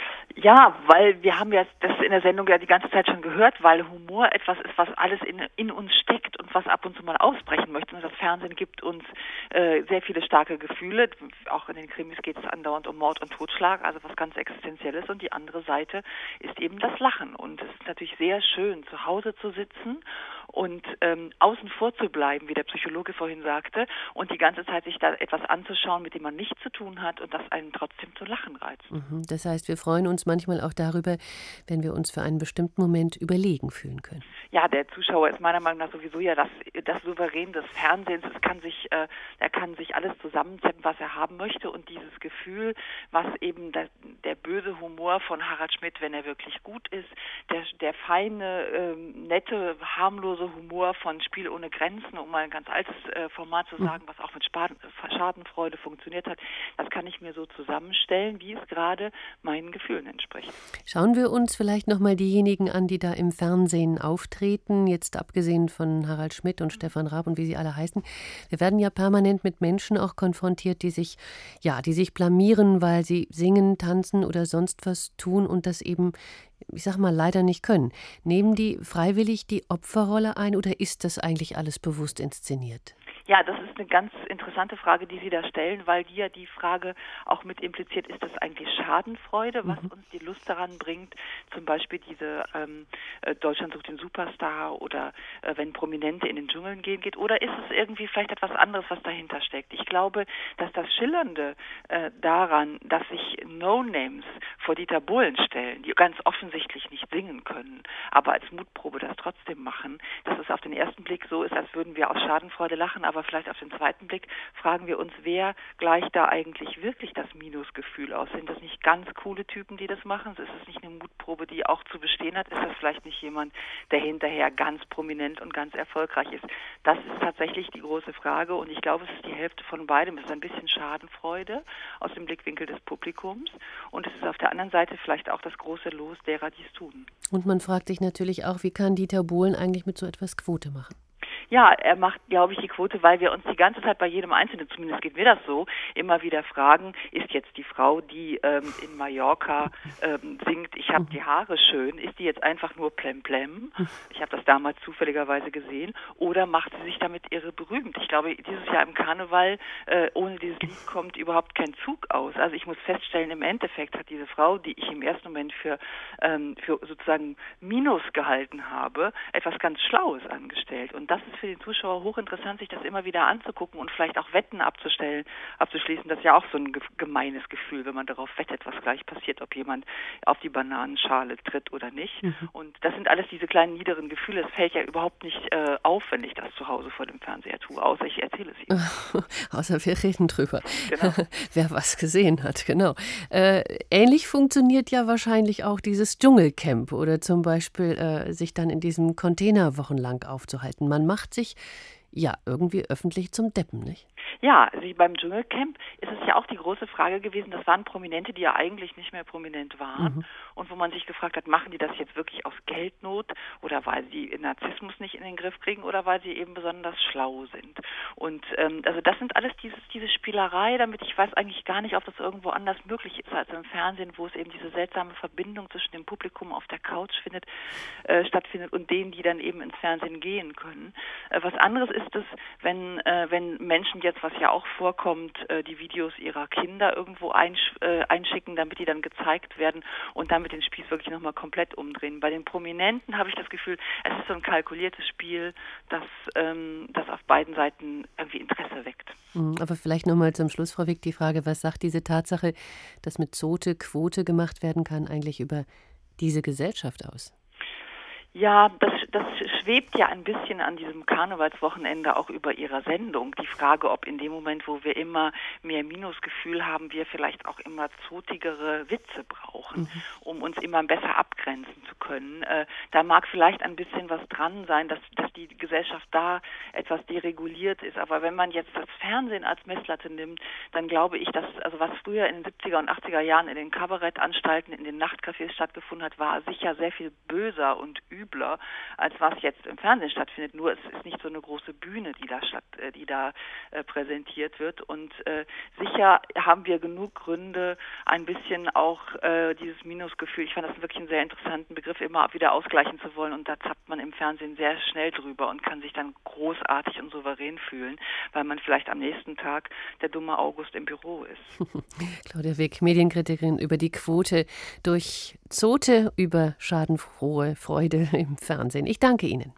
Ja, weil wir haben ja das in der Sendung ja die ganze Zeit schon gehört, weil Humor etwas ist, was alles in, in uns steckt und was ab und zu mal ausbrechen möchte. Und das Fernsehen gibt uns äh, sehr viele starke Gefühle. Auch in den Krimis geht es andauernd um Mord und Totschlag, also was ganz Existenzielles. Und die andere Seite ist eben das Lachen. Und es ist natürlich sehr schön, zu Hause zu sitzen und ähm, außen vor zu bleiben, wie der Psychologe vorhin sagte, und die ganze Zeit sich da etwas anzuschauen, mit dem man nichts zu tun hat und das einen trotzdem zu lachen reizt. Mhm, das heißt, wir freuen uns manchmal auch darüber, wenn wir uns für einen bestimmten Moment überlegen fühlen können. Ja, der Zuschauer ist meiner Meinung nach sowieso ja das, das Souverän des Fernsehens. Es kann sich, äh, er kann sich alles zusammensetzen, was er haben möchte, und dieses Gefühl, was eben der, der böse Humor von Harald Schmidt, wenn er wirklich gut ist, der, der feine, äh, nette, harmlose Humor von Spiel ohne Grenzen, um mal ein ganz altes äh, Format zu sagen, was auch mit Spaden, Schadenfreude funktioniert hat, das kann ich mir so zusammenstellen, wie es gerade meinen Gefühlen entspricht. Schauen wir uns vielleicht nochmal diejenigen an, die da im Fernsehen auftreten, jetzt abgesehen von Harald Schmidt und Stefan Raab und wie sie alle heißen. Wir werden ja permanent mit Menschen auch konfrontiert, die sich, ja, die sich blamieren, weil sie singen, tanzen oder sonst was tun und das eben, ich sag mal, leider nicht können. Nehmen die freiwillig die Opferrolle ein oder ist das eigentlich alles bewusst inszeniert? Ja, das ist eine ganz interessante Frage, die Sie da stellen, weil die ja die Frage auch mit impliziert, ist das eigentlich Schadenfreude, was mhm. uns die Lust daran bringt, zum Beispiel diese ähm, Deutschland sucht den Superstar oder äh, wenn Prominente in den Dschungeln gehen geht, oder ist es irgendwie vielleicht etwas anderes, was dahinter steckt? Ich glaube, dass das Schillernde äh, daran, dass sich No-Names vor Dieter Bohlen stellen, die ganz offensichtlich nicht singen können, aber als Mutprobe das trotzdem machen, dass es auf den ersten Blick so ist, als würden wir aus Schadenfreude lachen, aber vielleicht auf den zweiten Blick fragen wir uns, wer gleicht da eigentlich wirklich das Minusgefühl aus? Sind das nicht ganz coole Typen, die das machen? Ist es nicht eine Mutprobe, die auch zu bestehen hat? Ist das vielleicht nicht jemand, der hinterher ganz prominent und ganz erfolgreich ist? Das ist tatsächlich die große Frage, und ich glaube, es ist die Hälfte von beidem. Es ist ein bisschen Schadenfreude aus dem Blickwinkel des Publikums, und es ist auf der anderen Seite vielleicht auch das große Los derer, die es tun. Und man fragt sich natürlich auch, wie kann Dieter Bohlen eigentlich mit so etwas Quote machen? Ja, er macht, glaube ich, die Quote, weil wir uns die ganze Zeit bei jedem Einzelnen, zumindest geht mir das so, immer wieder fragen, ist jetzt die Frau, die ähm, in Mallorca ähm, singt, ich habe die Haare schön, ist die jetzt einfach nur plemplem? Ich habe das damals zufälligerweise gesehen. Oder macht sie sich damit irre berühmt? Ich glaube, dieses Jahr im Karneval, äh, ohne dieses Lied kommt überhaupt kein Zug aus. Also ich muss feststellen, im Endeffekt hat diese Frau, die ich im ersten Moment für, ähm, für sozusagen Minus gehalten habe, etwas ganz Schlaues angestellt. Und das ist für den Zuschauer hochinteressant, sich das immer wieder anzugucken und vielleicht auch Wetten abzustellen, abzuschließen. Das ist ja auch so ein ge- gemeines Gefühl, wenn man darauf wettet, was gleich passiert, ob jemand auf die Bananenschale tritt oder nicht. Mhm. Und das sind alles diese kleinen niederen Gefühle. Es fällt ja überhaupt nicht äh, auf, wenn ich das zu Hause vor dem Fernseher tue, außer ich erzähle es Ihnen. Außer wir reden drüber. Genau. Wer was gesehen hat, genau. Äh, ähnlich funktioniert ja wahrscheinlich auch dieses Dschungelcamp oder zum Beispiel äh, sich dann in diesem Container wochenlang aufzuhalten. Man macht sich ja irgendwie öffentlich zum Deppen, nicht? Ja, also beim Dschungelcamp ist es ja auch die große Frage gewesen, das waren Prominente, die ja eigentlich nicht mehr prominent waren mhm. und wo man sich gefragt hat, machen die das jetzt wirklich aus Geldnot oder weil sie Narzissmus nicht in den Griff kriegen oder weil sie eben besonders schlau sind. Und ähm, also das sind alles dieses, diese Spielerei, damit ich weiß eigentlich gar nicht, ob das irgendwo anders möglich ist als im Fernsehen, wo es eben diese seltsame Verbindung zwischen dem Publikum auf der Couch findet, äh, stattfindet und denen, die dann eben ins Fernsehen gehen können. Äh, was anderes ist es, wenn, äh, wenn Menschen jetzt, was ja auch vorkommt, äh, die Videos ihrer Kinder irgendwo einsch- äh, einschicken, damit die dann gezeigt werden und damit den Spieß wirklich nochmal komplett umdrehen. Bei den Prominenten habe ich das Gefühl, es ist so ein kalkuliertes Spiel, das, ähm, das auf beiden Seiten irgendwie Interesse weckt. Aber vielleicht nochmal zum Schluss, Frau Wick, die Frage, was sagt diese Tatsache, dass mit Zote Quote gemacht werden kann, eigentlich über diese Gesellschaft aus? Ja, das, das schwebt ja ein bisschen an diesem Karnevalswochenende auch über Ihrer Sendung. Die Frage, ob in dem Moment, wo wir immer mehr Minusgefühl haben, wir vielleicht auch immer zotigere Witze brauchen, mhm. um uns immer besser abgrenzen zu können. Äh, da mag vielleicht ein bisschen was dran sein, dass, dass die Gesellschaft da etwas dereguliert ist. Aber wenn man jetzt das Fernsehen als Messlatte nimmt, dann glaube ich, dass, also was früher in den siebziger und achtziger Jahren in den Kabarettanstalten, in den Nachtcafés stattgefunden hat, war sicher sehr viel böser und übler, als was jetzt im Fernsehen stattfindet. Nur es ist nicht so eine große Bühne, die da statt, die da äh, präsentiert wird. Und äh, sicher haben wir genug Gründe, ein bisschen auch äh, dieses Minusgefühl, ich fand das wirklich einen sehr interessanten Begriff, immer wieder ausgleichen zu wollen. Und da zappt man im Fernsehen sehr schnell drüber und kann sich dann großartig und souverän fühlen, weil man vielleicht am nächsten Tag der dumme August im Büro ist. Claudia Wick, Medienkritikerin, über die Quote durch Zote, über schadenfrohe Freude im Fernsehen. Ich danke Ihnen.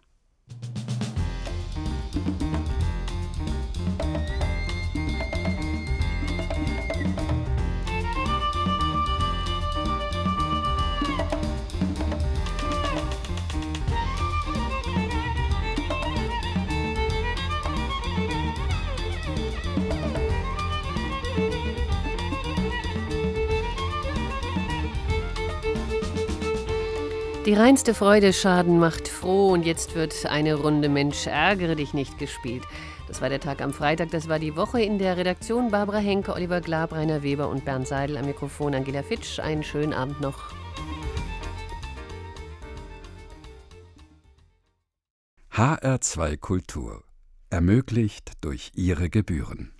Die reinste Freude, Schaden macht froh und jetzt wird eine Runde Mensch, ärgere dich nicht gespielt. Das war der Tag am Freitag, das war die Woche in der Redaktion. Barbara Henke, Oliver Glab, Rainer Weber und Bernd Seidel am Mikrofon. Angela Fitsch, einen schönen Abend noch. H R zwei Kultur. Ermöglicht durch Ihre Gebühren.